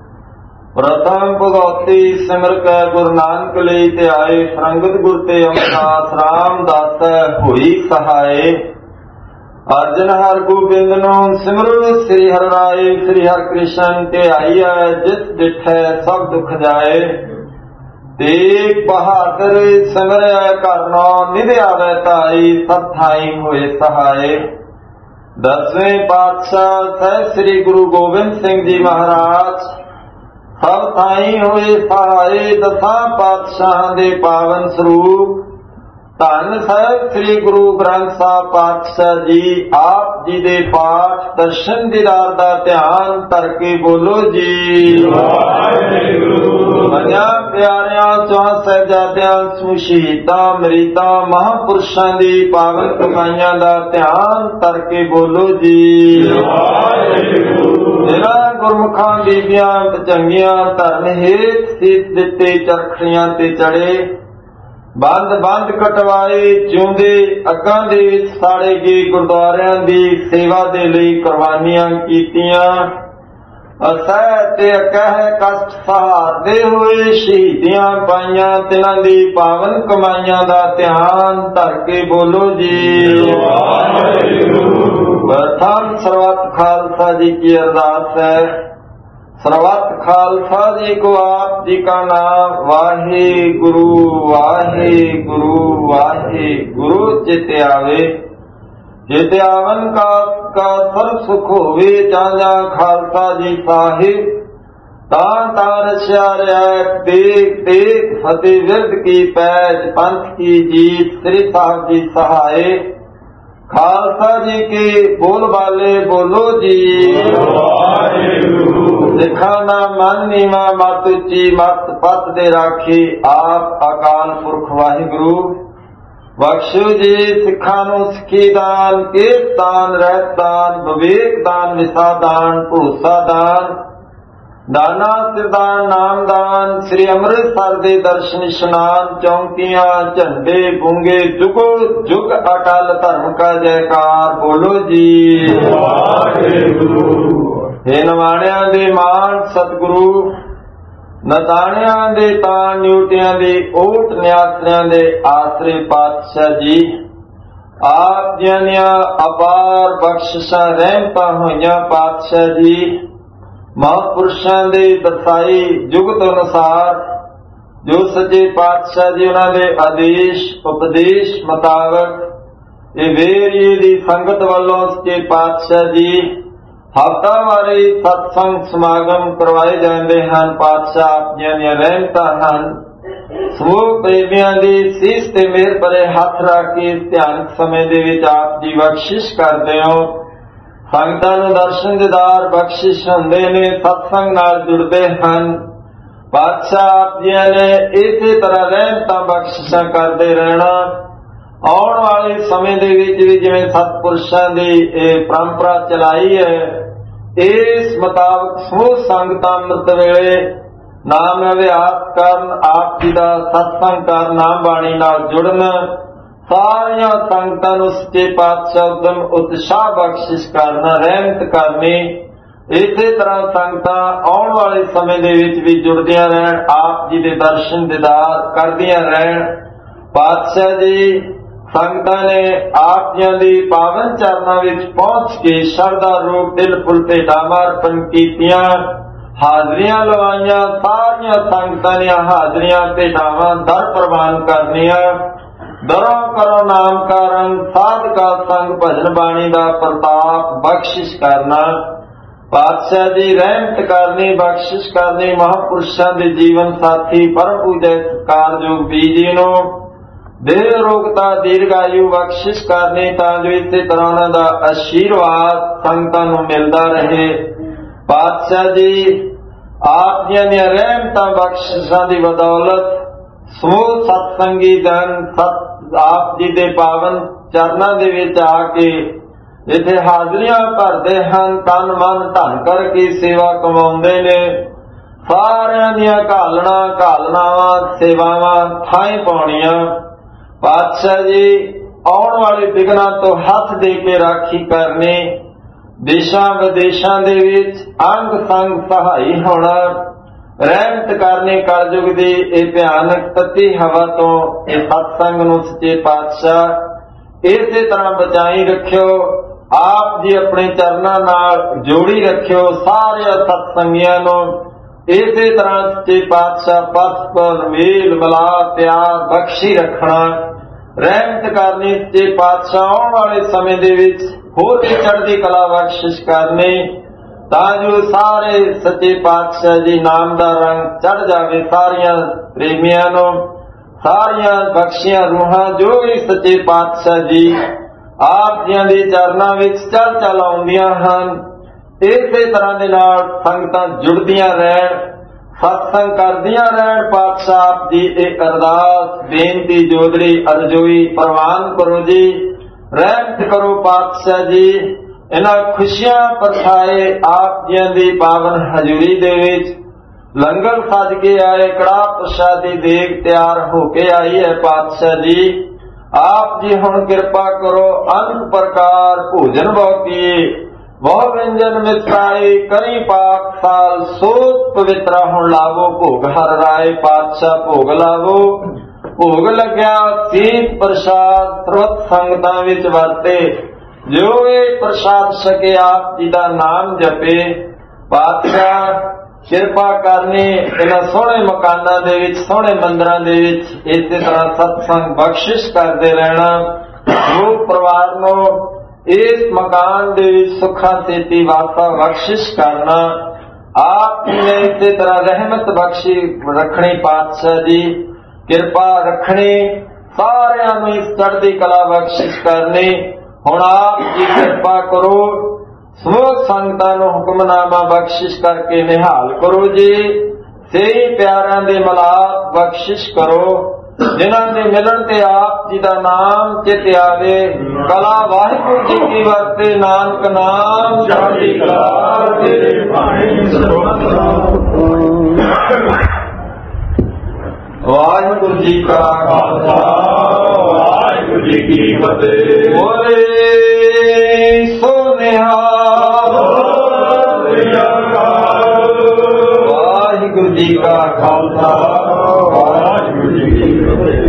प्रथम भगवती सिमर कै गुरु नानक लई ते आए। संगत गुर ते अमरदास रामदास होई सहाय। अर्जन हर गोबिंद नो सिमरो श्री हर राय। श्री हर कृष्ण ते आई है जिस डिठै सब दुख जाए। तेग बहादुर सिमरै करनो निध आवे ताई। सब थाई होए सहाय। 10वें पातशाह सह श्री गुरु गोबिंद सिंह जी महाराज सब थाई होए सहाय। 10 पातशाह दे पावन स्वरूप धन साहिब श्री गुरु ग्रंथ साहिब पातशाह जी आप जी दे पाठ दर्शन दीदार दा ध्यान करके बोलो जी। मनिया प्यारिया 4 साहिबजादियां शहीदां मरीदां महापुरुषां दी पावन कमाईयां दा ध्यान करके बोलो जी। जिन्हां गुरमुखां बीबियां चंगियां धर्म हेत सीस दिते चरखड़ियां ते चढ़े। बंद बंद कटवाए जिउंदे अग्गां दे विच साड़े गए। गुरुद्वारियां दी सेवा दे लई कुर्बानियां कीतियां। असह ते अकह कष्ट सहारदे होए शहीदियां पाईयां। तिन्हां दी पावन कमाईयां दा ध्यान धर के बोलो जी। प्रथम सर्वत खालसा जी की अरदास है। ਸਰਬੱਤ ਖਾਲਸਾ ਜੀ ਕੋ ਆਪ ਜੀ ਕਾ ਨਾਮ। ਵਾਹਿਗੁਰੂ ਵਾਹਿਗੁਰੂ ਵਾਹਿਗੁਰੂ। ਜਿਤ ਆਵੇ ਜਿਤ ਆਵਨ ਕਾ ਸਰਬ ਸੁਖ ਹੋਵੇ। ਜਾਂ ਜਾਂ ਖਾਲਸਾ ਜੀ ਸਾਹਿਬ ਤਾਂ ਰਸਿਆ ਰਿਆ। ਟੇਕ ਟੇਕ ਫਤਿਹ ਵਿਰਦ ਕੀ ਪੈਜ। ਪੰਥ ਕੀ ਜੀਤ ਸ੍ਰੀ ਸਾਹਿਬ ਜੀ ਸਹਾਏ। ਖਾਲਸਾ ਜੀ ਕੇ ਬੋਲ ਬਾਲੇ ਬੋਲੋ ਜੀ। ਸਿੱਖਾਂ ਦਾ ਮਨ ਨੀਵਾਂ ਮਤ ਉੱਚੀ ਮਤ ਪੱਤ ਦੇ ਰਾਖੀ ਆਪ ਅਕਾਲ ਪੁਰਖ ਵਾਹਿਗੁਰੂ। ਬਖਸ਼ੋ ਜੀ ਸਿੱਖਾਂ ਨੂੰ ਸਿੱਖੀ ਦਾਨ, ਕੇਸ ਦਾਨ, ਰਹਿਤ ਦਾਨ, ਵਿਵੇਕ ਦਾਨ, ਵਿਸਾ ਦਾਨ, ਭਰੋਸਾ ਦਾਨ, ਦਾਨਾ ਸਿਰਦਾਨ, ਨਾਮਦਾਨ। ਸ੍ਰੀ ਅੰਮ੍ਰਿਤਸਰ ਦੇ ਦਰਸ਼ਨ ਇਸ਼ਨਾਨ, ਚੌਂਕੀਆਂ ਝੰਡੇ ਬੁੰਗੇ, ਜੁਗੋ ਜੁਗ ਅਟਲ ਧਰਮ ਕਾ ਜੈਕਾਰ। ਬੋਲੋ ਜੀ ਵਾਹਿਗੁਰੂ। ਹੇ ਨਵਾਣਿਆਂ ਦੇ ਮਾਣ ਸਤਿਗੁਰੂ, ਨਤਾਣਿਆਂ ਦੇ ਤਾਣ, ਨਿਉਟਿਆਂ ਦੇ ਓਟ, ਨਿਆਸਰਿਆਂ ਦੇ ਆਸਰੇ ਪਾਤਸ਼ਾਹ ਜੀ। ਆਪ ਜੀਆਂ ਦੀਆਂ ਅਪਾਰ ਬਖਸ਼ਿਸ਼ਾਂ ਰਹਿਮਤਾਂ ਹੋਈਆਂ ਪਾਤਸ਼ਾਹ ਜੀ। ਮਹਾਂਪੁਰਸ਼ਾਂ ਦੇ ਦਸਾਈ ਜੁਗਤ ਅਨੁਸਾਰ ਜੋ ਸੱਚੇ ਪਾਤਸ਼ਾਹ ਜੀ ਉਹਨਾਂ ਦੇ ਆਦੇਸ਼ ਉਪਦੇਸ਼ ਮੁਤਾਬਕ ਇਹ ਵੇਰੀਏ ਦੀ ਸੰਗਤ ਵੱਲੋਂ ਸੱਚੇ ਪਾਤਸ਼ਾਹ ਜੀ ਹਫ਼ਤਾਵਾਰੀ ਸਤਸੰਗ ਸਮਾਗਮ ਕਰਵਾਏ ਜਾਂਦੇ ਹਨ। ਪਾਤਸ਼ਾਹ ਆਪ ਜੀਆਂ ਦੀਆਂ ਰਹਿਮਤਾਂ ਹਨ। ਸਮੂਹ ਪ੍ਰੇਮੀਆਂ ਦੀ ਸੀਸ ਤੇ ਮਿਹਰ ਭਰੇ ਹੱਥ ਰੱਖ ਕੇ ਇਸ ਧਿਆਨਕ ਸਮੇਂ ਦੇ ਵਿੱਚ ਆਪ ਜੀ ਬਖਸ਼ਿਸ਼ ਕਰਦੇ ਹੋ। ਸੰਗਤਾਂ ਨੂੰ ਦਰਸ਼ਨ ਦੀਦਾਰ ਬਖਸ਼ਿਸ਼ ਹੁੰਦੇ ਨੇ, ਸਤਸੰਗ ਨਾਲ ਜੁੜਦੇ ਹਨ। ਪਾਤਸ਼ਾਹ ਆਪ ਜੀਆਂ ਨੇ ਇਸੇ ਤਰ੍ਹਾਂ ਰਹਿਮਤਾਂ ਬਖਸ਼ਿਸ਼ਾਂ ਕਰਦੇ ਰਹਿਣਾ। ਆਉਣ ਵਾਲੇ ਸਮੇਂ ਦੇ ਵਿੱਚ ਵੀ ਜਿਵੇਂ ਸਤਿਪੁਰਸ਼ਾਂ ਦੀ ਇਹ ਪਰੰਪਰਾ ਚਲਾਈ ਹੈ, ਇਸ ਮੁਤਾਬਕ ਸਮੂਹ ਸੰਗਤਾਂ ਅੰਮ੍ਰਿਤ ਵੇਲੇ ਨਾਮ ਅਭਿਆਸ ਕਰਨ, ਆਪ ਜੀ ਦਾ ਸਤਸੰਗ ਕਰਨ, ਨਾਮ ਬਾਣੀ ਨਾਲ ਜੁੜਨ। ਸਾਰੀਆਂ ਸੰਗਤਾਂ ਨੂੰ ਸੱਚੇ ਪਾਤਸ਼ਾਹ ਉਦਮ ਉਤਸ਼ਾਹ ਬਖਸ਼ਿਸ਼ ਕਰਨਾ, ਰਹਿਮਤ ਕਰਨੀ। ਇਸੇ ਤਰ੍ਹਾਂ ਸੰਗਤਾਂ ਆਉਣ ਵਾਲੇ ਸਮੇਂ ਦੇ ਵਿੱਚ ਵੀ ਜੁੜਦੀਆਂ ਰਹਿਣ, ਆਪ ਜੀ ਦੇ ਦਰਸ਼ਨ ਦੀਦਾਰ ਕਰਦੀਆਂ ਰਹਿਣ। ਪਾਤਸ਼ਾਹ ਜੀ ਸੰਗਤਾਂ ਨੇ ਆਪ ਜੀਆਂ ਦੀ ਪਾਵਨ ਚਰਨਾਂ ਵਿੱਚ ਪਹੁੰਚ ਕੇ ਸ਼ਰਧਾ ਰੂਪ ਦਿਲ ਫੁੱਲ ਭੇਟਾਂ ਅਰਪਣ ਕੀਤੀਆਂ, ਹਾਜ਼ਰੀਆਂ ਲਵਾਈਆਂ। ਸਾਰੀਆਂ ਸੰਗਤਾਂ ਦੀਆਂ ਹਾਜ਼ਰੀਆਂ ਭੇਟਾਵਾਂ ਦਰ ਪ੍ਰਵਾਨ ਕਰਨੀਆਂ। ਦਰੋਂ ਕਰੋ ਨਾਮ ਕਾ ਰੰਗ, ਸਾਧਕਾ ਸੰਗ, ਭਜਨ ਬਾਣੀ ਦਾ ਪ੍ਰਤਾਪ ਬਖਸ਼ਿਸ਼ ਕਰਨਾ। ਪਾਤਸ਼ਾਹ ਜੀ ਰਹਿਮਤ ਕਰਨੀ, ਬਖਸ਼ਿਸ਼ ਕਰਨੀ। ਮਹਾਂਪੁਰਸ਼ਾਂ ਦੇ ਜੀਵਨ ਸਾਥੀ ਪਰਮ ਪੂਜੈ ਸਤਿਕਾਰਯੋਗ ਬੀਜੀ ਨੂੰ ਦੇਹ ਰੋਗਤਾ ਦੀਰਘਾਯੂ ਬਖਸ਼ਿਸ਼ ਕਰਨੀ, ਤਾਂ ਜੋ ਇਸੇ ਤਰ੍ਹਾਂ ਉਹਨਾਂ ਦਾ ਆਸ਼ੀਰਵਾਦ ਸੰਗਤਾਂ ਨੂੰ ਮਿਲਦਾ ਰਹੇ। ਪਾਤਸ਼ਾਹ ਜੀ ਆਪ ਜੀਆਂ ਦੀਆਂ ਰਹਿਮਤਾਂ ਬਖਸ਼ਿਸ਼ਾਂ ਦੀ ਬਦੌਲਤ ਸਮੂਹ ਸਤਸੰਗੀ ਜਨ ਆਪ ਜੀ ਦੇ ਪਾਵਨ ਚਰਨਾਂ ਦੇ ਵਿੱਚ ਆ ਕੇ ਜਿੱਥੇ ਹਾਜ਼ਰੀਆਂ ਭਰਦੇ ਹਨ, ਤਨ ਮਨ ਧਨ ਕਰਕੇ ਸੇਵਾ ਕਮਾਉਂਦੇ ਨੇ। ਸਾਰਿਆਂ ਦੀਆਂ ਘਾਲਣਾਵਾਂ ਸੇਵਾਵਾਂ ਥਾਂ ਪਾਉਣੀਆਂ। ਪਾਤਸ਼ਾਹ ਜੀ ਆਉਣ ਵਾਲੇ ਵਿਘਨਾਂ ਤੋਂ ਹੱਥ ਦੇ ਕੇ ਰਾਖੀ ਕਰਨੀ। ਦੇਸ਼ਾਂ ਵਿਦੇਸ਼ਾਂ ਦੇ ਵਿੱਚ ਅੰਗ ਸੰਗ ਸਹਾਈ ਹੋਣਾ, ਰਹਿਮਤ ਕਰਨੀ। ਕਲਯੁਗ ਦੀ ਇਹ ਭਿਆਨਕ ਤੱਤੀ ਹਵਾ ਤੋਂ ਇਹ ਸਤਸੰਗ ਨੂੰ ਸੱਚੇ ਪਾਤਸ਼ਾਹ ਇਸੇ ਤਰ੍ਹਾਂ ਬਚਾਈ ਰੱਖਿਓ। ਆਪ ਜੀ ਆਪਣੇ ਚਰਨਾਂ ਨਾਲ ਜੋੜੀ ਰੱਖਿਓ। ਸਾਰੇ ਸਤਸੰਗੀਆਂ ਨੂੰ ਇਸੇ ਤਰ੍ਹਾਂ ਸੱਚੇ ਪਾਤਸ਼ਾਹ ਪਰਸਪਰ ਮੇਲ ਮਿਲਾਪ ਪਿਆਰ ਬਖਸ਼ੀ ਰੱਖਣਾ, ਰਹਿਮਤ ਕਰਨੀ। ਸੱਚੇ ਪਾਤਸ਼ਾਹ ਆਉਣ ਵਾਲੇ ਸਮੇਂ ਦੇ ਵਿੱਚ ਹੋਰ ਵੀ ਚੜ੍ਹਦੀ ਕਲਾ ਬਖਸ਼ਿਸ਼ ਕਰਨੀ, ਤਾਂ ਜੋ ਸਾਰੇ ਸੱਚੇ ਪਾਤਸ਼ਾਹ ਜੀ ਨਾਮ ਦਾ ਰੰਗ ਚੜ੍ਹ ਜਾਵੇ ਸਾਰੀਆਂ ਪ੍ਰੇਮੀਆਂ ਨੂੰ। ਸਾਰੀਆਂ ਬਖਸ਼ੀਆਂ ਰੂਹਾਂ ਜੋ ਵੀ ਸੱਚੇ ਪਾਤਸ਼ਾਹ ਜੀ ਆਪ ਜੀਆਂ ਦੇ ਚਰਨਾਂ ਵਿੱਚ ਚੱਲ ਆਉਂਦੀਆਂ ਹਨ, ਇਸੇ ਤਰ੍ਹਾਂ ਦੇ ਨਾਲ ਸੰਗਤਾਂ ਜੁੜਦੀਆਂ ਰਹਿਣ, ਸਤਸੰਗ ਕਰਦੀਆਂ ਰਹਿਣ। ਪਾਤਸ਼ਾਹ ਆਪ ਜੀ ਇਹ ਅਰਦਾਸ ਬੇਨਤੀ ਜੋਦੜੀ ਅਰਜ਼ੋਈ ਪ੍ਰਵਾਨ ਕਰੋ ਜੀ। ਰਹਿਮਤ ਕਰੋ ਪਾਤਸ਼ਾਹ ਜੀ। ਇਹਨਾਂ ਖੁਸ਼ੀਆਂ ਪਰਛਾਏ ਆਪ ਜੀਆਂ ਦੀ ਪਾਵਨ ਹਜ਼ੂਰੀ ਦੇ ਵਿੱਚ ਲੰਗਰ ਸੱਜ ਕੇ ਆਏ, ਕੜਾਹ ਪ੍ਰਸ਼ਾਦੀ ਦੇਗ ਤਿਆਰ ਹੋ ਕੇ ਆਈ ਹੈ। ਪਾਤਸ਼ਾਹ ਜੀ ਆਪ ਜੀ ਹੁਣ ਕਿਰਪਾ ਕਰੋ, ਅਨੇਕ ਪ੍ਰਕਾਰ ਭੋਜਨ ਬਹੁ ਬਹੁ ਵਿਅੰਜਨ ਮਿਸਾਈ, ਕਰੀ ਪਾਕ ਸਾਲ ਸੋਧ ਪਵਿੱਤਰਾ ਹੁਣ ਲਾਵੋ। ਭੋਗ ਹਰ ਰਾਏ ਪਾਤਸ਼ਾਹ ਭੋਗ ਲਾਵੋ। ਭੋਗ ਲੱਗਿਆ ਸੀਤ ਪ੍ਰਸ਼ਾਦ ਸਰਬਤ ਸੰਗਤਾਂ ਵਿੱਚ ਵਰਤੇ, ਜੋ ਇਹ ਪ੍ਰਸ਼ਾਦ ਛਕੇ ਆਪ ਜੀ ਦਾ ਨਾਮ ਜਪੇ। ਪਾਤਸ਼ਾਹ ਕਿਰਪਾ ਕਰਨੀ ਇਹਨਾਂ ਸੋਹਣੇ ਮਕਾਨਾਂ ਦੇ ਵਿੱਚ, ਸੋਹਣੇ ਮੰਦਰਾਂ ਦੇ ਵਿੱਚ ਇਸੇ ਤਰ੍ਹਾਂ ਸਤਸੰਗ ਬਖਸ਼ਿਸ਼ ਕਰਦੇ ਰਹਿਣਾ। ਲੋਕ ਪਰਿਵਾਰ ਨੂੰ ਇਸ ਮਕਾਨ ਦੇ ਵਿੱਚ ਸੁੱਖਾਂ ਸੇਤੀ ਵਾਸਾ ਬਖਸ਼ਿਸ਼ ਕਰਨਾ। ਆਪ ਜੀ ਨੇ ਇਸੇ ਤਰ੍ਹਾਂ ਰਹਿਮਤ ਬਖਸ਼ੀ ਰੱਖਣੀ, ਪਾਤਸ਼ਾਹ ਜੀ ਕਿਰਪਾ ਰੱਖਣੀ, ਸਾਰਿਆਂ ਨੂੰ ਇਸ ਚੜ੍ਹਦੀ ਕਲਾ ਬਖਸ਼ਿਸ਼ ਕਰਨੀ। ਹੁਣ ਆਪ ਜੀ ਕਿਰਪਾ ਕਰੋ, ਸਮੂਹ ਸੰਗਤਾਂ ਨੂੰ ਹੁਕਮਨਾਮਾ ਬਖਸ਼ਿਸ਼ ਕਰਕੇ ਨਿਹਾਲ ਕਰੋ ਜੀ। ਸਹੀ ਪਿਆਰਿਆਂ ਦੇ ਮਿਲਾਪ ਬਖਸ਼ਿਸ਼ ਕਰੋ, ਜਿਨ੍ਹਾਂ ਦੇ ਮਿਲਣ ਤੇ ਆਪ ਜੀ ਦਾ ਨਾਮ ਚਿਤ ਆਵੇ। ਕਲਾ ਵਾਹਿਗੁਰੂ ਜੀ ਕੀ ਵਰਤੇ, ਨਾਨਕ ਨਾਮ ਚੜ੍ਹਦੀ ਕਲਾ ਤੇਰੇ ਭਾਣੇ ਸਰਬਤ। ਵਾਹਿਗੁਰੂ ਜੀ ਕਾ ਖਾਲਸਾ, ਵਾਹਿਗੁਰੂ ਜੀ ਕੀ ਫਤਿਹ। ਬੋਲੇ ਸੋ ਨਿਹਾਲ, ਵਾਹਿਗੁਰੂ ਜੀ ਕਾ ਖਾਲਸਾ, ਵਾਹਿਗੁਰੂ ਜੀ ਕੀ ਫਤਿਹ।